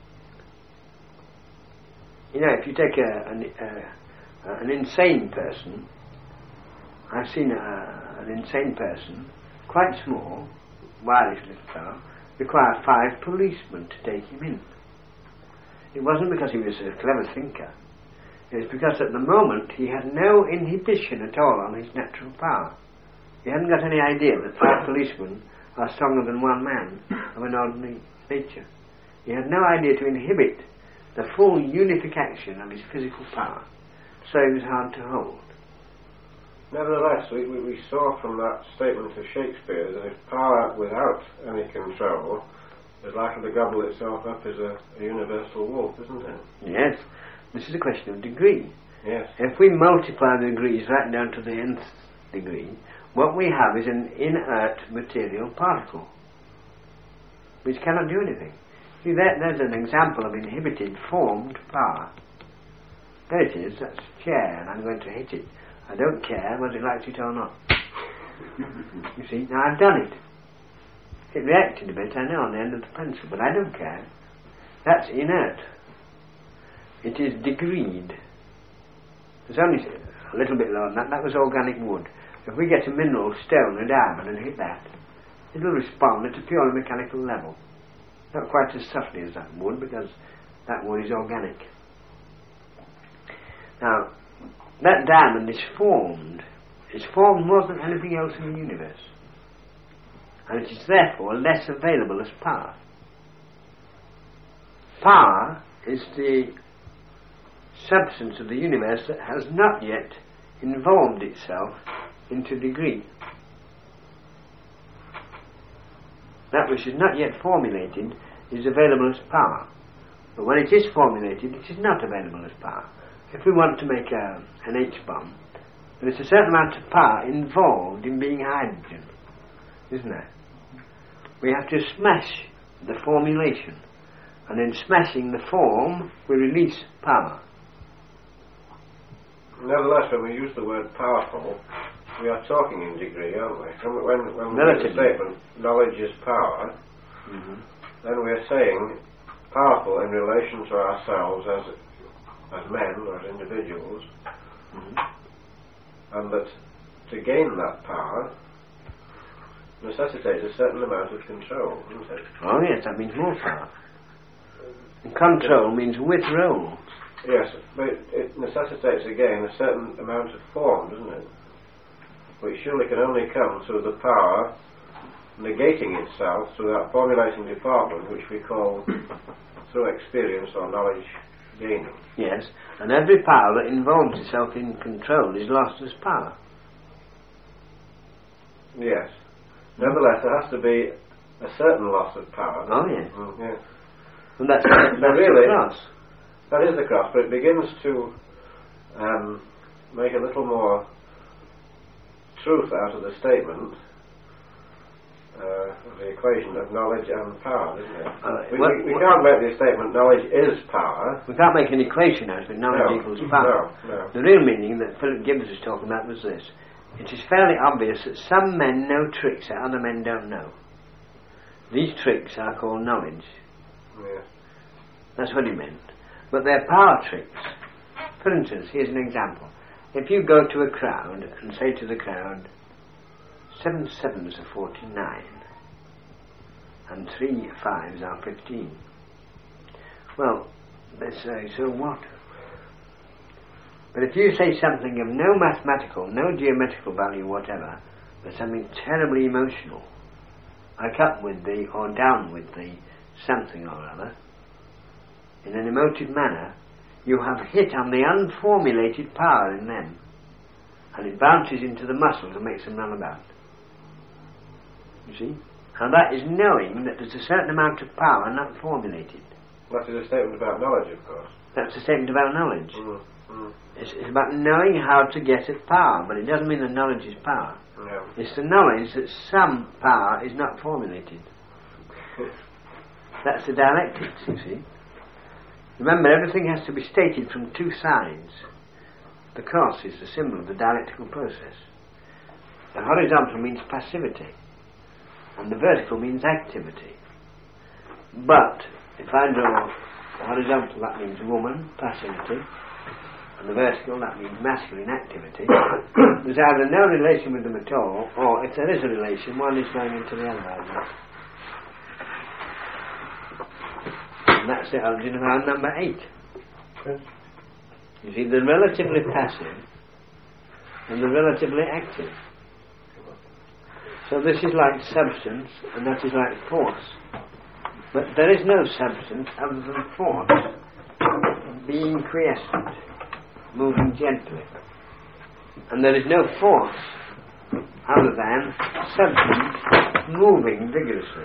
You know, if you take a, an, a, an insane person, I've seen a, an insane person, quite small, wireless little fellow, require five policemen to take him in. It wasn't because he was a clever thinker. It was because at the moment he had no inhibition at all on his natural power. He hadn't got any idea that five policemen are stronger than one man of an ordinary nature. He had no idea to inhibit the full unification of his physical power. So he was hard to hold. Nevertheless, we, we, we saw from that statement of Shakespeare that if power without any control is likely to gobble itself up as a, a universal wolf, isn't it? Yes, this is a question of degree. Yes. If we multiply the degrees right down to the nth degree, what we have is an inert material particle, which cannot do anything. See, there, there's an example of inhibited formed power. There it is, that's a chair, and I'm going to hit it. I don't care whether it likes it or not. You see, now I've done it. It reacted a bit, I know, on the end of the pencil, but I don't care. That's inert. It is degreed. There's only a little bit lower than that. That was organic wood. If we get a mineral stone, a diamond, and hit that, it'll respond at a purely mechanical level. Not quite as softly as that wood, because that wood is organic. Now, that diamond is formed. It's formed more than anything else in the universe. And it is therefore less available as power. Power is the substance of the universe that has not yet involved itself into degree. That which is not yet formulated is available as power. But when it is formulated, it is not available as power. If we want to make a, an H-bomb, there is a certain amount of power involved in being hydrogen, isn't there? We have to smash the formulation, and in smashing the form, we release power. Nevertheless, when we use the word powerful, we are talking in degree, aren't we? When, when, when we make the statement, knowledge is power, mm-hmm. then we are saying powerful in relation to ourselves as as men or as individuals, mm-hmm. and that to gain that power necessitates a certain amount of control, doesn't it? Oh yes, that means more power. And control means withdrawal. Yes, but it, it necessitates again a certain amount of form, doesn't it? Which surely can only come through the power negating itself through that formulating department which we call through experience or knowledge gaining. Yes, and every power that involves itself in control is lost as power. Yes. Nevertheless, there has to be a certain loss of power. Oh, yes. Mm, yes. And that's, that's really, the cross. That is the cross, but it begins to um, make a little more truth out of the statement, uh, of the equation of knowledge and power, isn't it? Uh, we, what, we, we can't make the statement knowledge is power. We can't make an equation out of it, knowledge no, equals power. No, no. The real meaning that Philip Gibbs was talking about was this. It is fairly obvious that some men know tricks that other men don't know. These tricks are called knowledge. Yeah. That's what he meant. But they're power tricks. For instance, here's an example. If you go to a crowd and say to the crowd, seven sevens are forty-nine and three fives are fifteen. Well, they say, so what? But if you say something of no mathematical, no geometrical value whatever, but something terribly emotional, like up with thee or down with thee, something or other, in an emotive manner, you have hit on the unformulated power in them, and it bounces into the muscles and makes them run about. You see? And that is knowing that there's a certain amount of power not formulated. That is a statement about knowledge, of course. That's a statement about knowledge. Mm, mm. It's, it's about knowing how to get at power, but it doesn't mean that knowledge is power. No. It's the knowledge that some power is not formulated. That's the dialectics, you see. Remember, everything has to be stated from two sides. The cross is the symbol of the dialectical process. The horizontal means passivity, and the vertical means activity. But, if I draw the horizontal, that means woman, passivity, and the vertical, that means masculine, activity. There's either no relation with them at all, or if there is a relation, one is going into the other, I guess. And that's the origin of our number eight. Yes. You see, the relatively passive and the relatively active. So this is like substance, and that is like force. But there is no substance other than force, being quiescent, moving gently. And there is no force other than substance moving vigorously.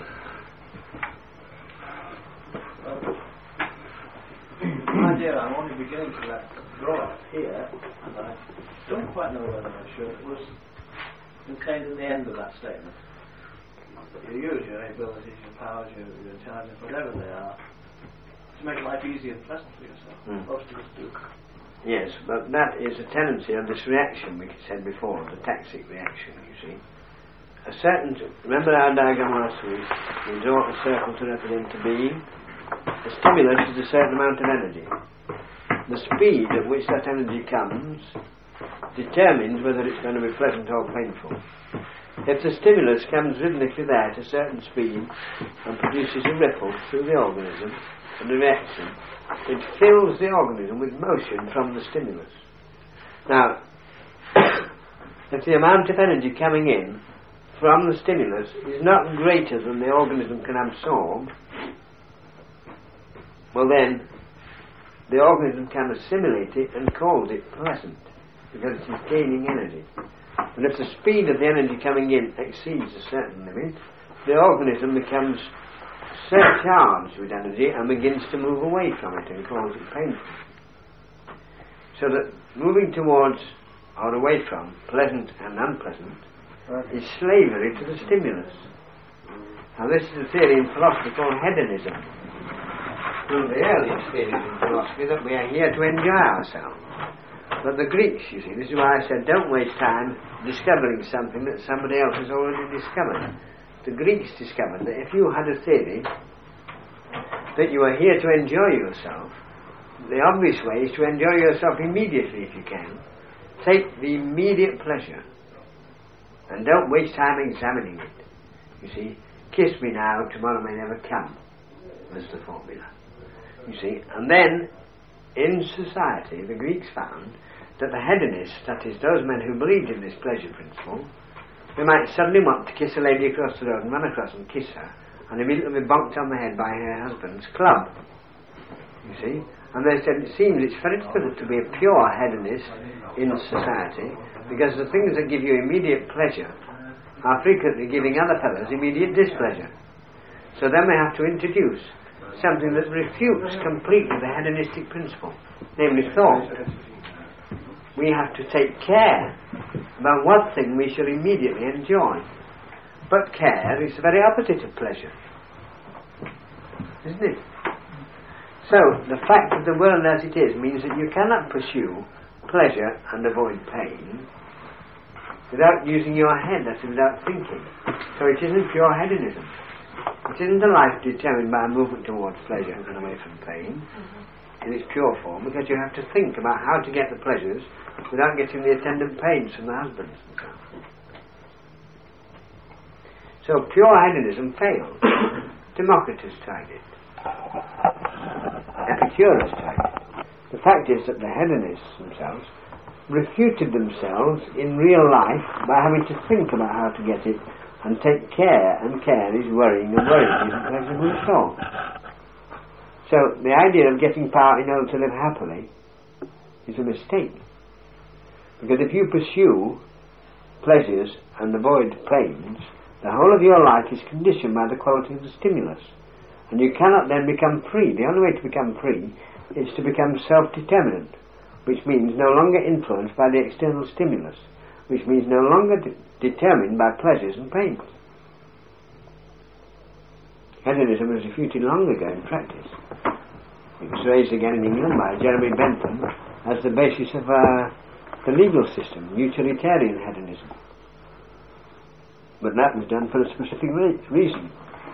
Idea I'm only beginning to let draw up here, and I don't quite know whether I should. It was contained in the end of that statement. You use your abilities, your powers, your, your intelligence, whatever they are, to make life easy and pleasant for yourself. Mm. Most of us do. Yes, but that is a tendency of this reaction we said before, the taxic reaction, you see. A certain, remember our diagram last week, we draw a circle to represent a being. The stimulus is a certain amount of energy. The speed at which that energy comes determines whether it's going to be pleasant or painful. If the stimulus comes rhythmically there at a certain speed and produces a ripple through the organism and a reaction, it fills the organism with motion from the stimulus. Now, if the amount of energy coming in from the stimulus is not greater than the organism can absorb, well then, the organism can assimilate it and calls it pleasant, because it is gaining energy. And if the speed of the energy coming in exceeds a certain limit, the organism becomes surcharged with energy and begins to move away from it and calls it painful. So that moving towards or away from pleasant and unpleasant is slavery to the stimulus. Now this is a theory in philosophy called hedonism. One of the earliest theories in philosophy, that we are here to enjoy ourselves. But the Greeks, you see, this is why I said don't waste time discovering something that somebody else has already discovered. The Greeks discovered that if you had a theory that you are here to enjoy yourself, the obvious way is to enjoy yourself immediately if you can. Take the immediate pleasure and don't waste time examining it. You see, kiss me now, tomorrow may never come, was the formula. You see, and then in society the Greeks found that the hedonists, that is those men who believed in this pleasure principle, they might suddenly want to kiss a lady across the road and run across and kiss her and immediately be bonked on the head by her husband's club. You see? And they said it seems it's very difficult to be a pure hedonist in society because the things that give you immediate pleasure are frequently giving other fellows immediate displeasure. So then we have to introduce something that refutes completely the hedonistic principle, namely thought. We have to take care about what thing we shall immediately enjoy. But care is the very opposite of pleasure, isn't it? So, the fact of the world as it is means that you cannot pursue pleasure and avoid pain without using your head, that is, without thinking. So it isn't pure hedonism. It isn't a life determined by a movement towards pleasure and away from pain in its pure form, because you have to think about how to get the pleasures without getting the attendant pains from the husbands and so on. So pure hedonism failed. Democritus tried it. Epicurus tried it. The fact is that the hedonists themselves refuted themselves in real life by having to think about how to get it and take care, and care is worrying, and worrying isn't pleasurable at all. So the idea of getting power in order to live happily is a mistake. Because if you pursue pleasures and avoid pains, the whole of your life is conditioned by the quality of the stimulus. And you cannot then become free. The only way to become free is to become self-determinant, which means no longer influenced by the external stimulus, which means no longer de- determined by pleasures and pains. Hedonism was refuted long ago in practice. It was raised again in England by Jeremy Bentham as the basis of uh, the legal system, utilitarian hedonism. But that was done for a specific re- reason.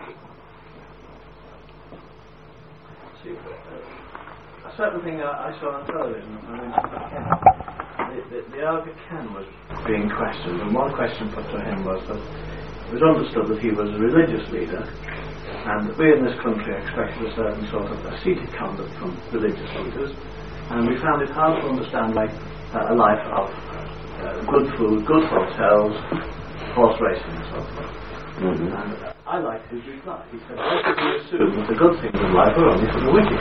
See, uh, a certain thing I, I saw on television, I mean, the, the, the Aga Khan was being questioned, and one question put to him was that it was understood that he was a religious leader, and that we in this country expected a certain sort of ascetic conduct from religious leaders, and we found it hard to understand like uh, a life of uh, good food, good hotels, horse racing and so forth. Mm-hmm. And uh, I liked his reply. He said, why should we assume that the good things in life are only for the wicked?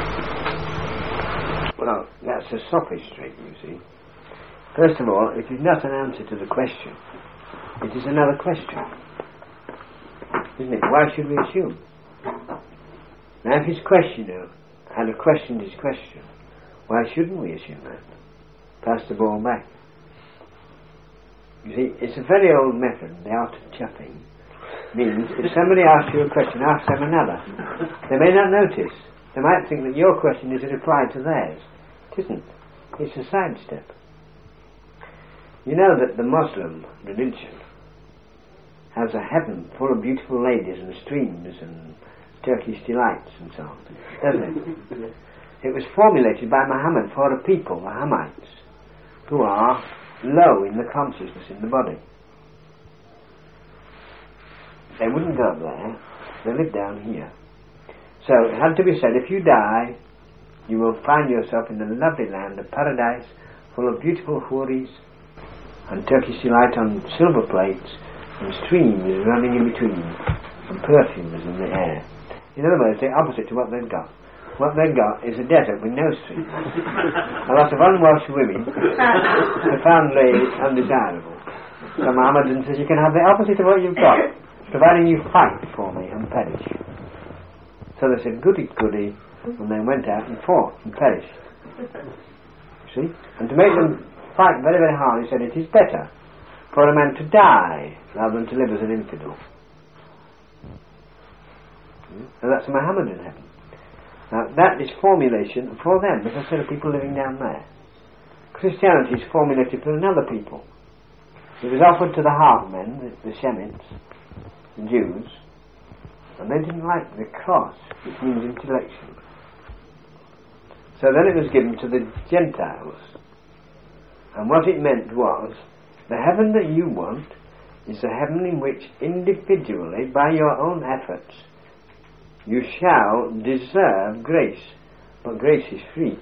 Well, that's a sophistry, you see. First of all, it is not an answer to the question. It is another question. Isn't it? Why should we assume? Now, if his questioner had a questioned his question, why shouldn't we assume that? Pass the ball back. You see, it's a very old method, the art of chuffing. Means if somebody asks you a question, ask them another. They may not notice. They might think that your question is a reply to theirs. It isn't. It's a sidestep. You know that the Muslim religion has a heaven full of beautiful ladies and streams and Turkish delights and so on, doesn't it? It was formulated by Muhammad for a people, the Hamites, who are low in the consciousness in the body. They wouldn't go up there, they live down here. So it had to be said, if you die, you will find yourself in the lovely land of paradise, full of beautiful houris and Turkish delight on silver plates, and streams running in between, and perfumes in the air. In other words, the opposite to what they've got. what they got is a desert with no streets. A lot of unwashed women, profoundly undesirable. So Muhammadan says you can have the opposite of what you've got, providing you fight for me and perish. So they said, goody goody, and they went out and fought and perished. See? And to make them fight very, very hard, he said, it is better for a man to die rather than to live as an infidel. And that's a Mohammedan heaven. Now that is formulation for them, because there are people living down there. Christianity is formulated for another people. It was offered to the half-men, the, the Shemites, the Jews, and they didn't like the cross, which means intellectual. So then it was given to the Gentiles. And what it meant was, the heaven that you want is a heaven in which individually, by your own efforts, you shall deserve grace. But grace is free.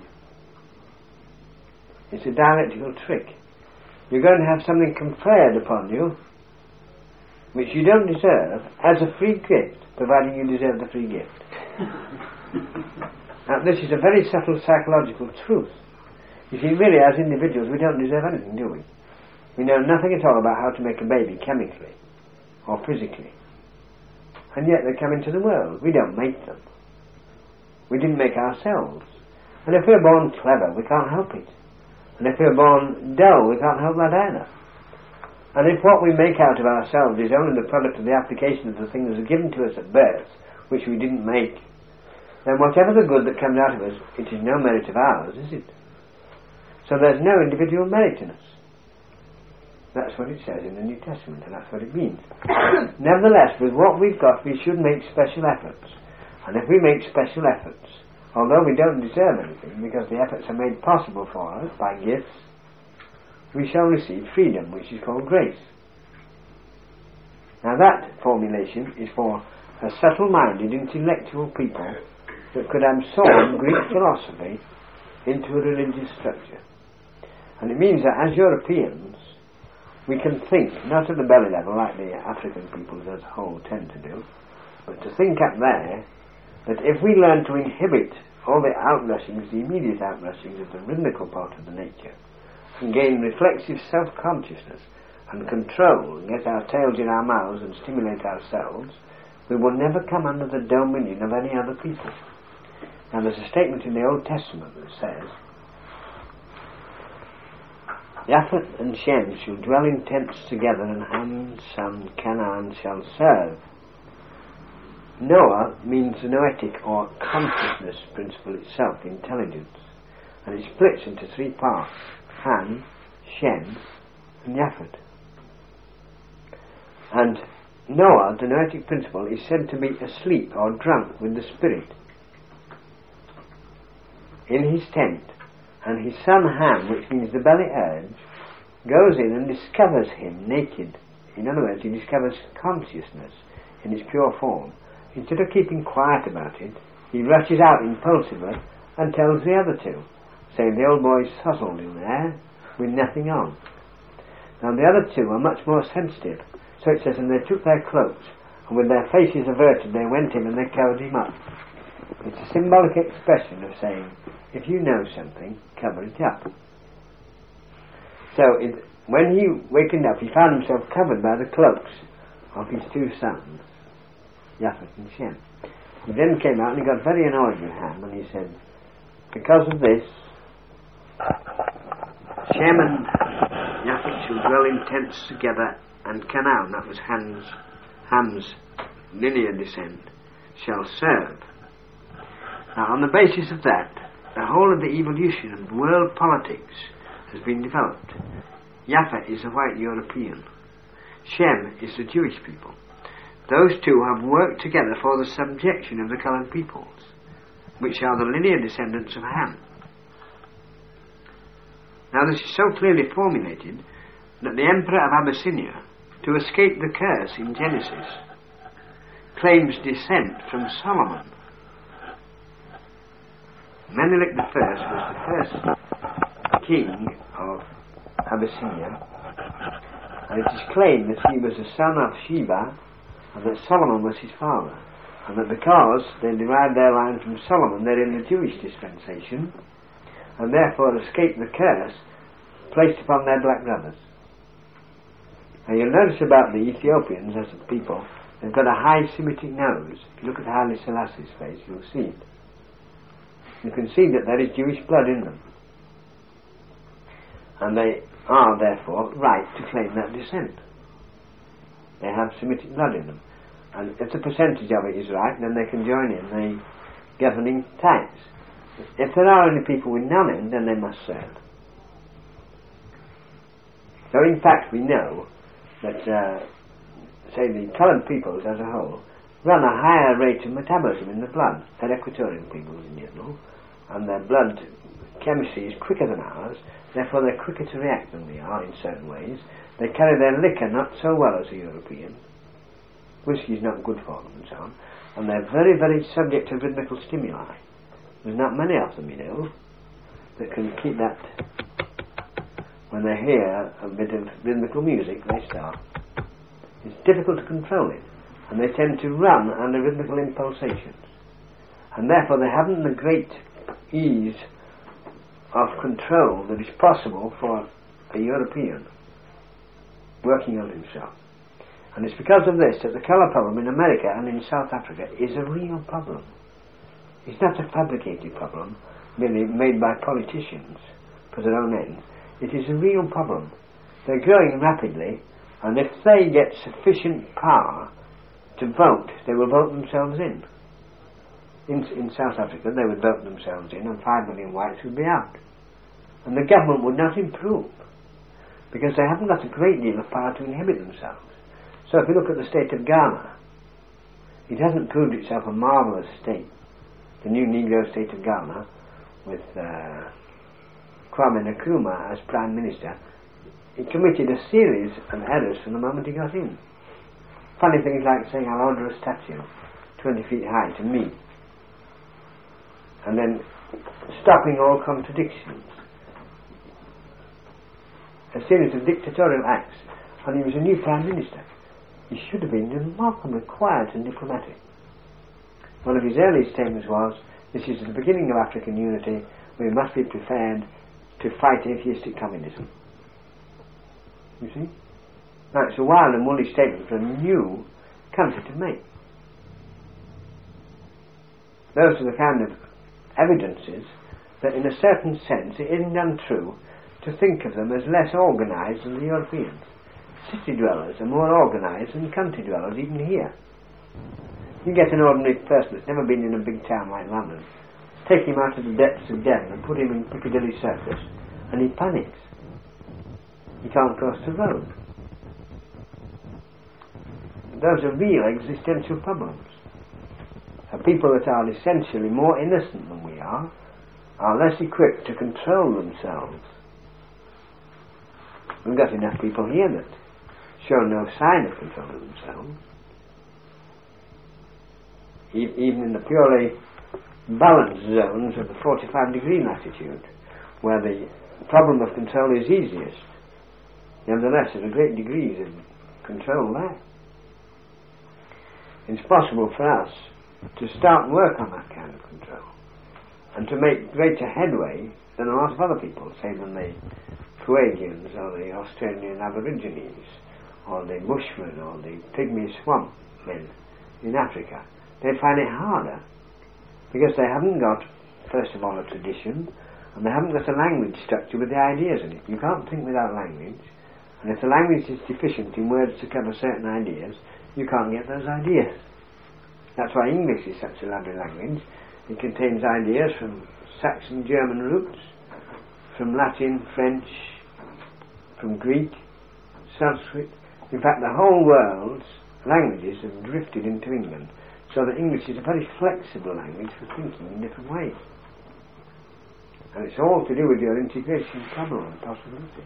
It's a dialectical trick. You're going to have something conferred upon you which you don't deserve as a free gift, providing you deserve the free gift. Now this is a very subtle psychological truth. You see, really as individuals we don't deserve anything, do we? We know nothing at all about how to make a baby chemically or physically. And yet they come into the world. We don't make them. We didn't make ourselves. And if we're born clever, we can't help it. And if we're born dull, we can't help that either. And if what we make out of ourselves is only the product of the application of the things that are given to us at birth, which we didn't make, then whatever the good that comes out of us, it is no merit of ours, is it? So there's no individual merit in us. That's what it says in the New Testament, and that's what it means. Nevertheless, with what we've got, we should make special efforts. And if we make special efforts, although we don't deserve anything, because the efforts are made possible for us by gifts, we shall receive freedom, which is called grace. Now that formulation is for a subtle-minded, intellectual people that could absorb Greek philosophy into a religious structure. And it means that as Europeans, we can think, not at the belly level like the African peoples as a whole tend to do, but to think up there that if we learn to inhibit all the outrushings, the immediate outrushings of the rhythmical part of the nature, and gain reflexive self-consciousness and control, and get our tails in our mouths and stimulate ourselves, we will never come under the dominion of any other people. Now there's a statement in the Old Testament that says, Japheth and Shem shall dwell in tents together, and Ham, Sam, Canaan shall serve. Noah means the noetic or consciousness principle itself, intelligence, and it splits into three parts: Ham, Shem, and Japheth. And Noah, the noetic principle, is said to be asleep or drunk with the spirit in his tent, and his son Ham, which means the belly urge, goes in and discovers him naked. In other words, he discovers consciousness in its pure form. Instead of keeping quiet about it, he rushes out impulsively and tells the other two, saying the old boy's fuzzled in there with nothing on. Now the other two are much more sensitive, so it says, and they took their cloaks, and with their faces averted they went in and they covered him up. It's a symbolic expression of saying, if you know something, cover it up. So it, when he wakened up, he found himself covered by the cloaks of his two sons, Japheth and Shem. He then came out and he got very annoyed with Ham, and he said, because of this, Shem and Japheth shall dwell in tents together, and Canaan, that was Ham's, Ham's linear descent, shall serve. Now on the basis of that, the whole of the evolution of world politics has been developed. Japheth is a white European. Shem is the Jewish people. Those two have worked together for the subjection of the coloured peoples, which are the linear descendants of Ham. Now this is so clearly formulated that the Emperor of Abyssinia, to escape the curse in Genesis, claims descent from Solomon. Menelik the First was the first king of Abyssinia, and it is claimed that he was a son of Sheba, and that Solomon was his father. and that because they derived their line from Solomon, they're in the Jewish dispensation, and therefore escape the curse placed upon their black brothers. Now you'll notice about the Ethiopians as a people, they've got a high Semitic nose. If you look at Haile Selassie's face, you'll see it. You can see that there is Jewish blood in them. And they are, therefore, right to claim that descent. They have Semitic blood in them. And if the percentage of it is right, then they can join in the governing types. If there are any people with none in, then they must serve. So in fact we know that, uh, say, the coloured peoples as a whole run a higher rate of metabolism in the blood than equatorial peoples in general, and their blood chemistry is quicker than ours, therefore they're quicker to react than we are in certain ways. They carry their liquor not so well as a European. Whiskey is not good for them and so on. And they're very, very subject to rhythmical stimuli. There's not many of them, you know, that can keep that. When they hear a bit of rhythmical music, they start. It's difficult to control it, and they tend to run under rhythmical impulsations. And therefore they haven't the great ease of control that is possible for a European working on himself. And it's because of this that the colour problem in America and in South Africa is a real problem. It's not a fabricated problem merely made by politicians for their own ends. It is a real problem. They're growing rapidly, and if they get sufficient power to vote, they will vote themselves in. In, in South Africa, they would vote themselves in, and five million whites would be out. And the government would not improve, because they haven't got a great deal of power to inhibit themselves. So if you look at the state of Ghana, it hasn't proved itself a marvellous state. The new Negro state of Ghana, with uh, Kwame Nkrumah as Prime Minister, he committed a series of errors from the moment he got in. Funny things like saying, I'll order a statue twenty feet high to me, and then stopping all contradictions. A series of dictatorial acts, and he was a new Prime Minister. He should have been remarkably quiet and diplomatic. One of his early statements was, this is the beginning of African unity, we must be prepared to fight atheistic communism. You see? Now it's a wild and woolly statement for a new country to make. Those are the kind of evidences that in a certain sense it isn't untrue to think of them as less organised than the Europeans. City dwellers are more organised than country dwellers even here. You get an ordinary person that's never been in a big town like London, take him out of the depths of Devon and put him in Piccadilly Circus, and he panics. He can't cross the road. Those are real existential problems. And people that are essentially more innocent than we are are less equipped to control themselves. We've got enough people here that show no sign of controlling themselves. E- even in the purely balanced zones of the forty-five degree latitude, where the problem of control is easiest, nevertheless there are great degrees of control there. It's possible for us to start work on that kind of control, and to make greater headway than a lot of other people, say than the Fuegians or the Australian Aborigines or the Bushmen or the Pygmy swamp men in Africa. They find it harder because they haven't got, first of all, a tradition, and they haven't got a language structure with the ideas in it. You can't think without language, and if the language is deficient in words to cover certain ideas, you can't get those ideas. That's why English is such a lovely language. It contains ideas from Saxon German roots, from Latin, French, from Greek, Sanskrit. In fact, the whole world's languages have drifted into England, so that English is a very flexible language for thinking in different ways. And it's all to do with your integration problem and possibility.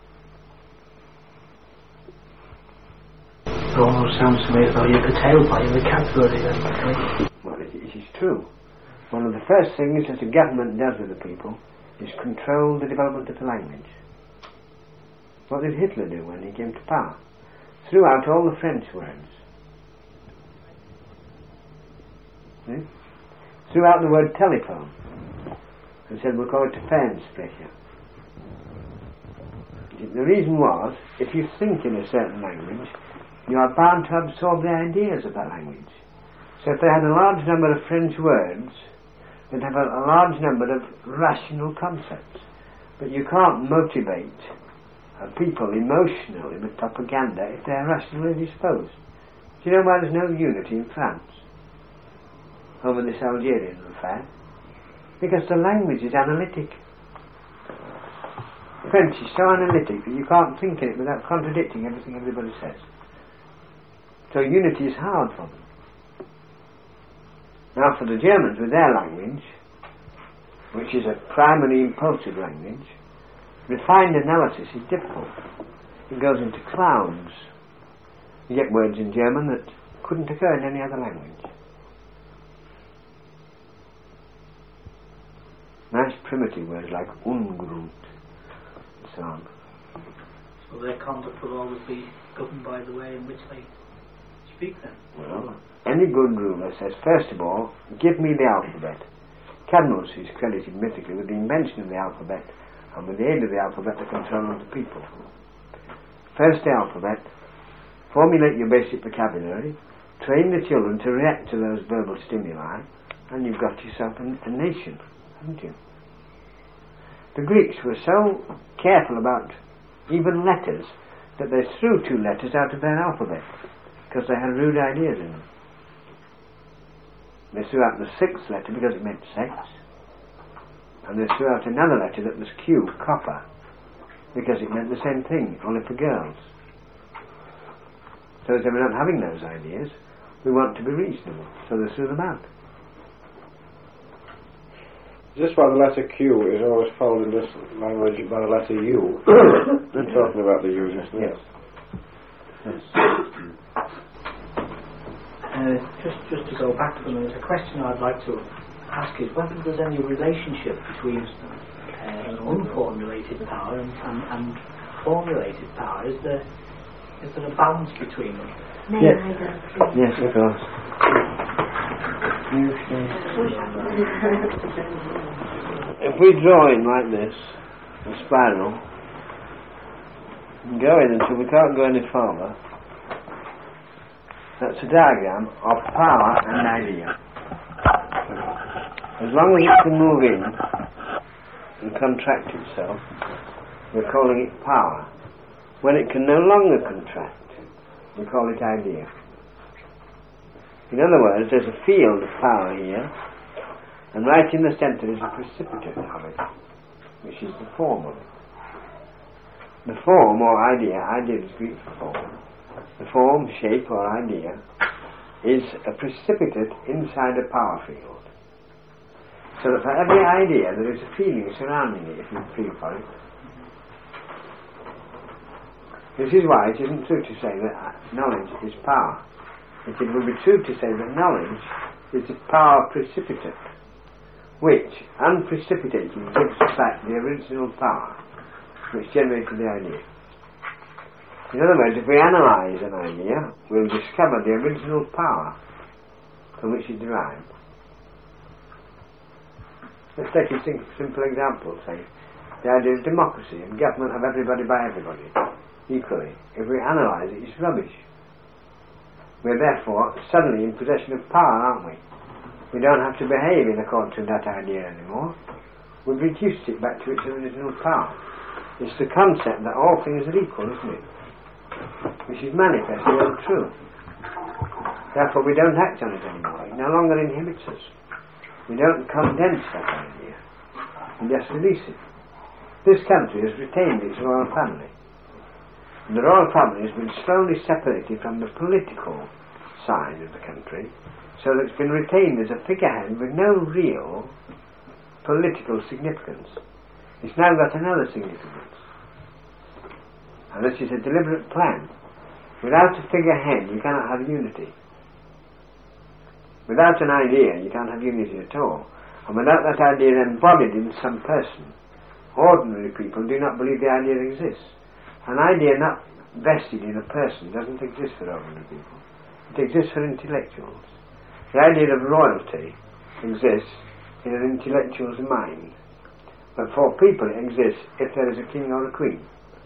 It almost sounds to me as though you're curtailed by your vocabulary then. Well, it, it is true. One of the first things that a government does with the people is control the development of the language. What did Hitler do when he came to power? Threw out all the French words. See? Threw out the word telephone and said we'll call it a Fernsprecher. The reason was, if you think in a certain language, you are bound to absorb the ideas of that language. So if they had a large number of French words, they'd have a, a large number of rational concepts. But you can't motivate uh, people emotionally with propaganda if they're rationally disposed. Do you know why there's no unity in France over this Algerian affair? Because the language is analytic. French is so analytic that you can't think in it without contradicting everything everybody says. So unity is hard for them. Now for the Germans with their language, which is a primary impulsive language, refined analysis is difficult. It goes into clouds. You get words in German that couldn't occur in any other language. Nice primitive words like Ungrund and so on. So their conduct will always be governed by the way in which they speak then? Well, any good ruler says, first of all, give me the alphabet. Cadmus is credited mythically with the invention of the alphabet, and with the aid of the alphabet the control of the people. First the alphabet, formulate your basic vocabulary, train the children to react to those verbal stimuli, and you've got yourself a, a nation, haven't you? The Greeks were so careful about even letters that they threw two letters out of their alphabet because they had rude ideas in them. They threw out the sixth letter because it meant sex, and they threw out another letter that was Q, copper, because it meant the same thing, only for girls. So as they were not having those ideas, we want to be reasonable, so they threw them out. Is this why the letter Q is always followed in this language by the letter U? We're talking about the U just now. Yes. Yes. Uh, just, just to go back to them, there's a question I'd like to ask is whether there's any relationship between uh, an unformulated power and, and, and formulated power. Is there, is there a balance between them? May Yes. I go, please? Yes, of course. If we draw in like this, a spiral, and go in until we can't go any farther, that's a diagram of power and idea. As long as it can move in and contract itself, we're calling it power. When it can no longer contract, we call it idea. In other words, there's a field of power here, and right in the centre is a precipitate of it, which is the form of it. The form or idea, idea is Greek for form. The form, shape or idea is a precipitate inside a power field. So that for every idea there is a feeling surrounding it if you feel for it. This is why it isn't true to say that knowledge is power. It would be true to say that knowledge is a power precipitate, which, unprecipitated, gives back the original power which generated the idea. In other words, if we analyse an idea, we'll discover the original power from which it derived. Let's take a sim- simple example, say, the idea of democracy and government of everybody by everybody, equally. If we analyse it, it's rubbish. We're therefore suddenly in possession of power, aren't we? We don't have to behave in accordance with that idea anymore. We've reduced it back to its original power. It's the concept that all things are equal, isn't it? Which is manifestly untrue. Therefore we don't act on it anymore. It no longer inhibits us. We don't condense that idea and just release it. This country has retained its royal family. And the royal family has been slowly separated from the political side of the country, so that it's been retained as a figurehead with no real political significance. It's now got another significance. And this is a deliberate plan. Without a figurehead you cannot have unity. Without an idea you can't have unity at all. And without that idea embodied in some person, ordinary people do not believe the idea exists. An idea not vested in a person doesn't exist for ordinary people. It exists for intellectuals. The idea of royalty exists in an intellectual's mind, but for people it exists if there is a king or a queen.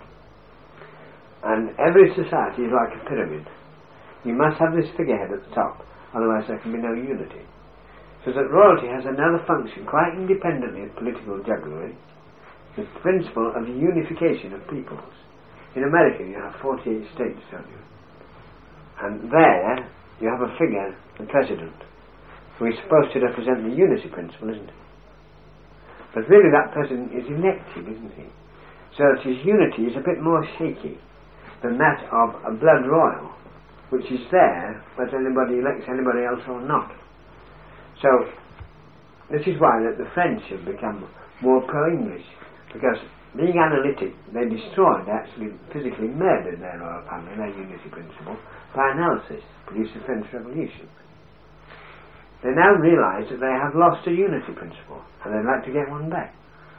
And every society is like a pyramid. You must have this figurehead at the top, otherwise there can be no unity. So that royalty has another function quite independently of political jugglery, the principle of the unification of peoples. In America you have forty-eight states, don't you? And there you have a figure, the president, who is supposed to represent the unity principle, isn't it? But really that president is elected, isn't he? So that his unity is a bit more shaky than that of a blood royal, which is there whether anybody elects anybody else or not. So this is why that the French have become more pro-English, because being analytic, they destroyed, actually physically murdered their royal family, their unity principle, by analysis, produced the French Revolution. They now realise that they have lost a unity principle, and they'd like to get one back.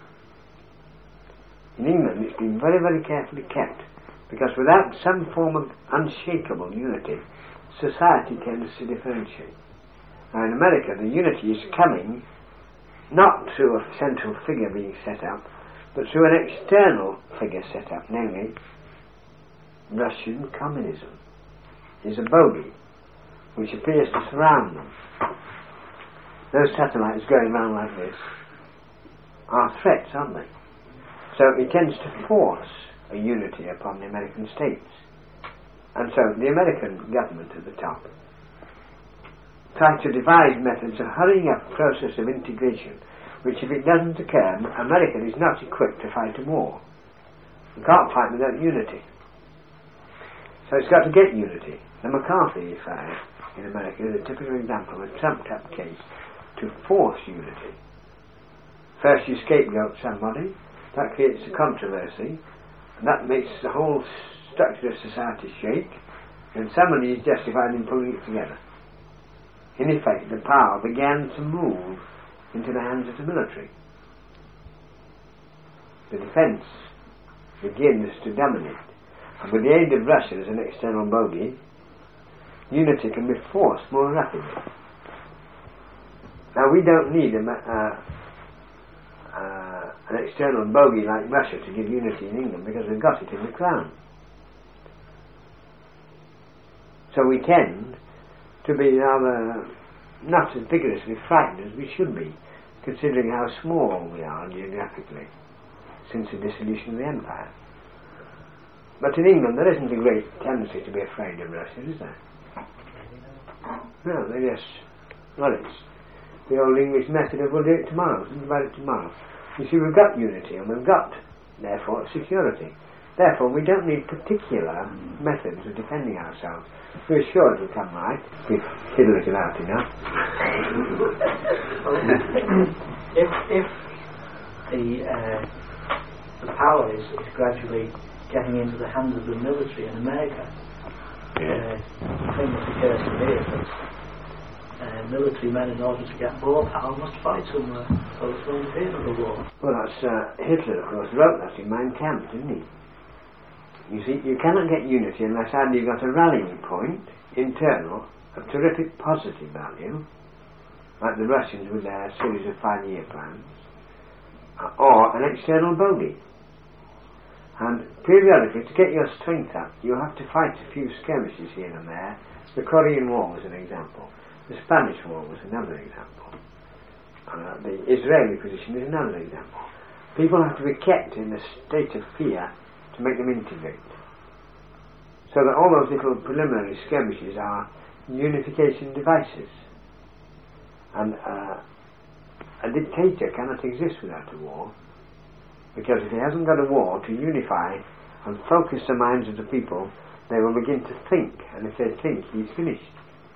In England it's been very, very carefully kept, because without some form of unshakable unity, society tends to differentiate. Now in America the unity is coming not through a central figure being set up, but through an external figure set up, namely Russian communism is a bogey which appears to surround them. Those satellites going round like this are threats, aren't they? So it tends to force a unity upon the American states. And so the American government at the top tries to devise methods of hurrying up the process of integration, which if it doesn't occur, America is not equipped to fight a war. You can't fight without unity. So it's got to get unity. The McCarthy affair in America is a typical example of a trumped-up case to force unity. First you scapegoat somebody, that creates a controversy, and that makes the whole structure of society shake, and somebody is justified in pulling it together. In effect, the power began to move into the hands of the military. The defence begins to dominate, and with the aid of Russia as an external bogey, unity can be forced more rapidly. Now we don't need a, uh, uh, an external bogey like Russia to give unity in England, because we've got it in the Crown. So we tend to be rather not as vigorously frightened as we should be, considering how small we are geographically since the dissolution of the Empire. But in England there isn't a great tendency to be afraid of Russia, is there? No, they just, well, it's the old English method of we'll do it tomorrow, think about it tomorrow. You see, we've got unity and we've got, therefore, security. Therefore, we don't need particular methods of defending ourselves. We're sure it'll come right if we fiddle it about enough. if if the uh, the power is, is gradually getting into the hands of the military in America, yeah. uh, the thing that occurs to me is that uh, military men, in order to get more power, must fight somewhere, so it's going to be another war. Well, that's uh, Hitler, of course, wrote that in Mein Kampf, didn't he? You see, you cannot get unity unless either you've got a rallying point, internal, of terrific positive value, like the Russians with their series of five-year plans, or an external bogey. And periodically, to get your strength up, you have to fight a few skirmishes here and there. The Korean War was an example. The Spanish War was another example. Uh, the Israeli position is another example. People have to be kept in a state of fear to make them integrate. So that all those little preliminary skirmishes are unification devices. And uh, a dictator cannot exist without a war, because if he hasn't got a war to unify and focus the minds of the people, they will begin to think, and if they think, he's finished.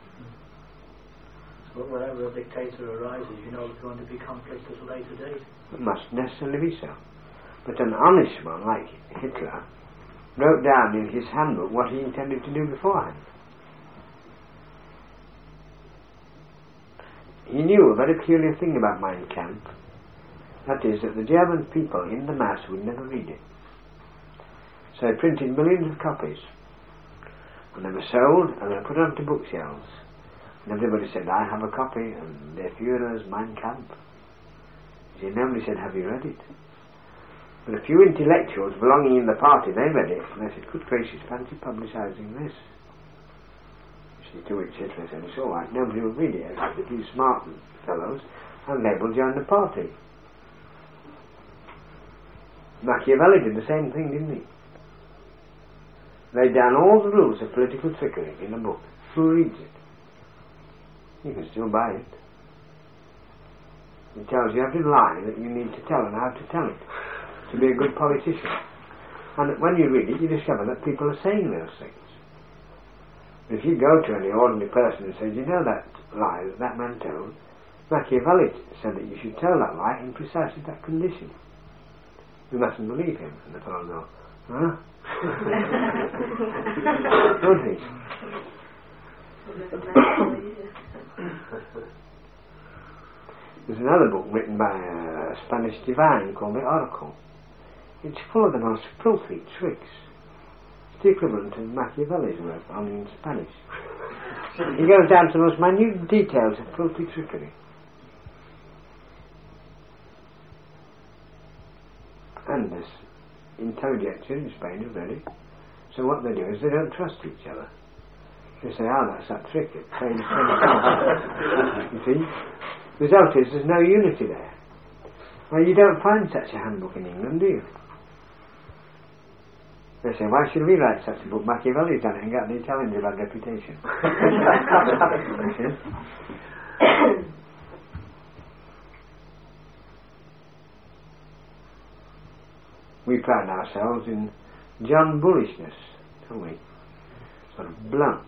So whenever a dictator arises, you know there's going to be conflict at a later date. It must necessarily be so. But an honest one, like Hitler, wrote down in his handbook what he intended to do beforehand. He knew a very peculiar thing about Mein Kampf, that is, that the German people in the mass would never read it. So he printed millions of copies, and they were sold and they were put onto bookshelves. And everybody said, I have a copy, and Der Führer's Mein Kampf. See, nobody said, have you read it? But a few intellectuals belonging in the party, they read it, and they said, good gracious, fancy publicising this. See, to which Hitler said, it's all right, nobody will read it, except a few smart fellows, and they will join the party. Machiavelli did the same thing, didn't he? Laid down all the rules of political trickery in a book. Who reads it? You can still buy it. It tells you every lie that you need to tell and how to tell it to be a good politician. And when you read it, you discover that people are saying those things. If you go to any ordinary person and say, do you know that lie that that man told? Machiavelli said that you should tell that lie in precisely that condition. You mustn't believe him. And the fellow will go, huh? Don't he? There's another book written by a Spanish divine called The Oracle. It's full of the most filthy tricks. It's the equivalent of Machiavelli's work, only in Spanish. He goes down to the most minute details of filthy trickery. And there's intelligentsia in Spain who've read it. So what they do is they don't trust each other. They say, oh, that's that trick. It plays You see? The result is there's no unity there. Well, you don't find such a handbook in England, do you? They say, why should we write such a book? Machiavelli's done it and got the Italians a bad reputation. We pride ourselves in John Bullishness, don't we? Sort of blunt.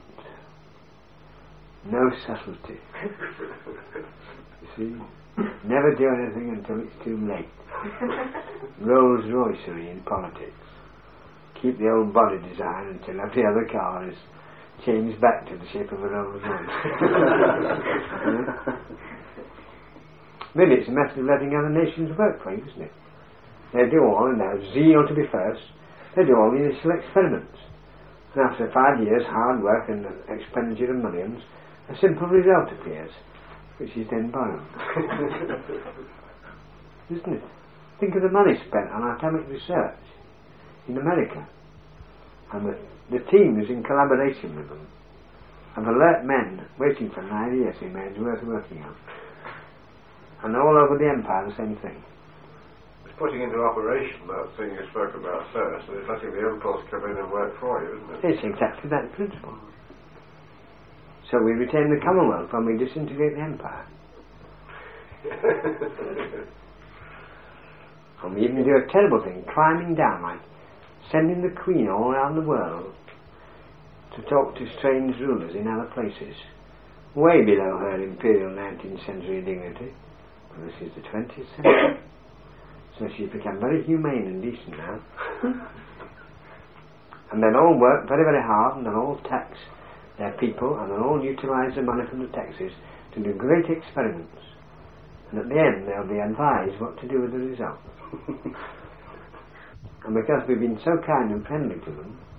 No subtlety. You see? Never do anything until it's too late. Rolls Roycery in politics. Keep the old body design until every other car is changed back to the shape of a Rolls Royce. Really, it's a method of letting other nations work for you, isn't it? They do all in their zeal to be first. They do all the initial experiments. And after five years' hard work and expenditure of millions, a simple result appears, which is then borrowed. Isn't it? Think of the money spent on atomic research in America, and the, the teams in collaboration with them, and alert men waiting for an idea to be made worth working on. And all over the empire the same thing. It's putting into operation that thing you spoke about first, and it's letting the impulse come in and work for you, isn't it? It's exactly that principle. So we retain the Commonwealth when we disintegrate the empire. And we even do a terrible thing, climbing down, like sending the Queen all around the world to talk to strange rulers in other places, way below her imperial nineteenth century dignity. And this is the twentieth century. So she's become very humane and decent now. And they'll all work very, very hard, and they'll all tax their people, and they'll all utilise the money from the taxes to do great experiments. And at the end they'll be advised what to do with the result. And because we've been so kind and friendly to them,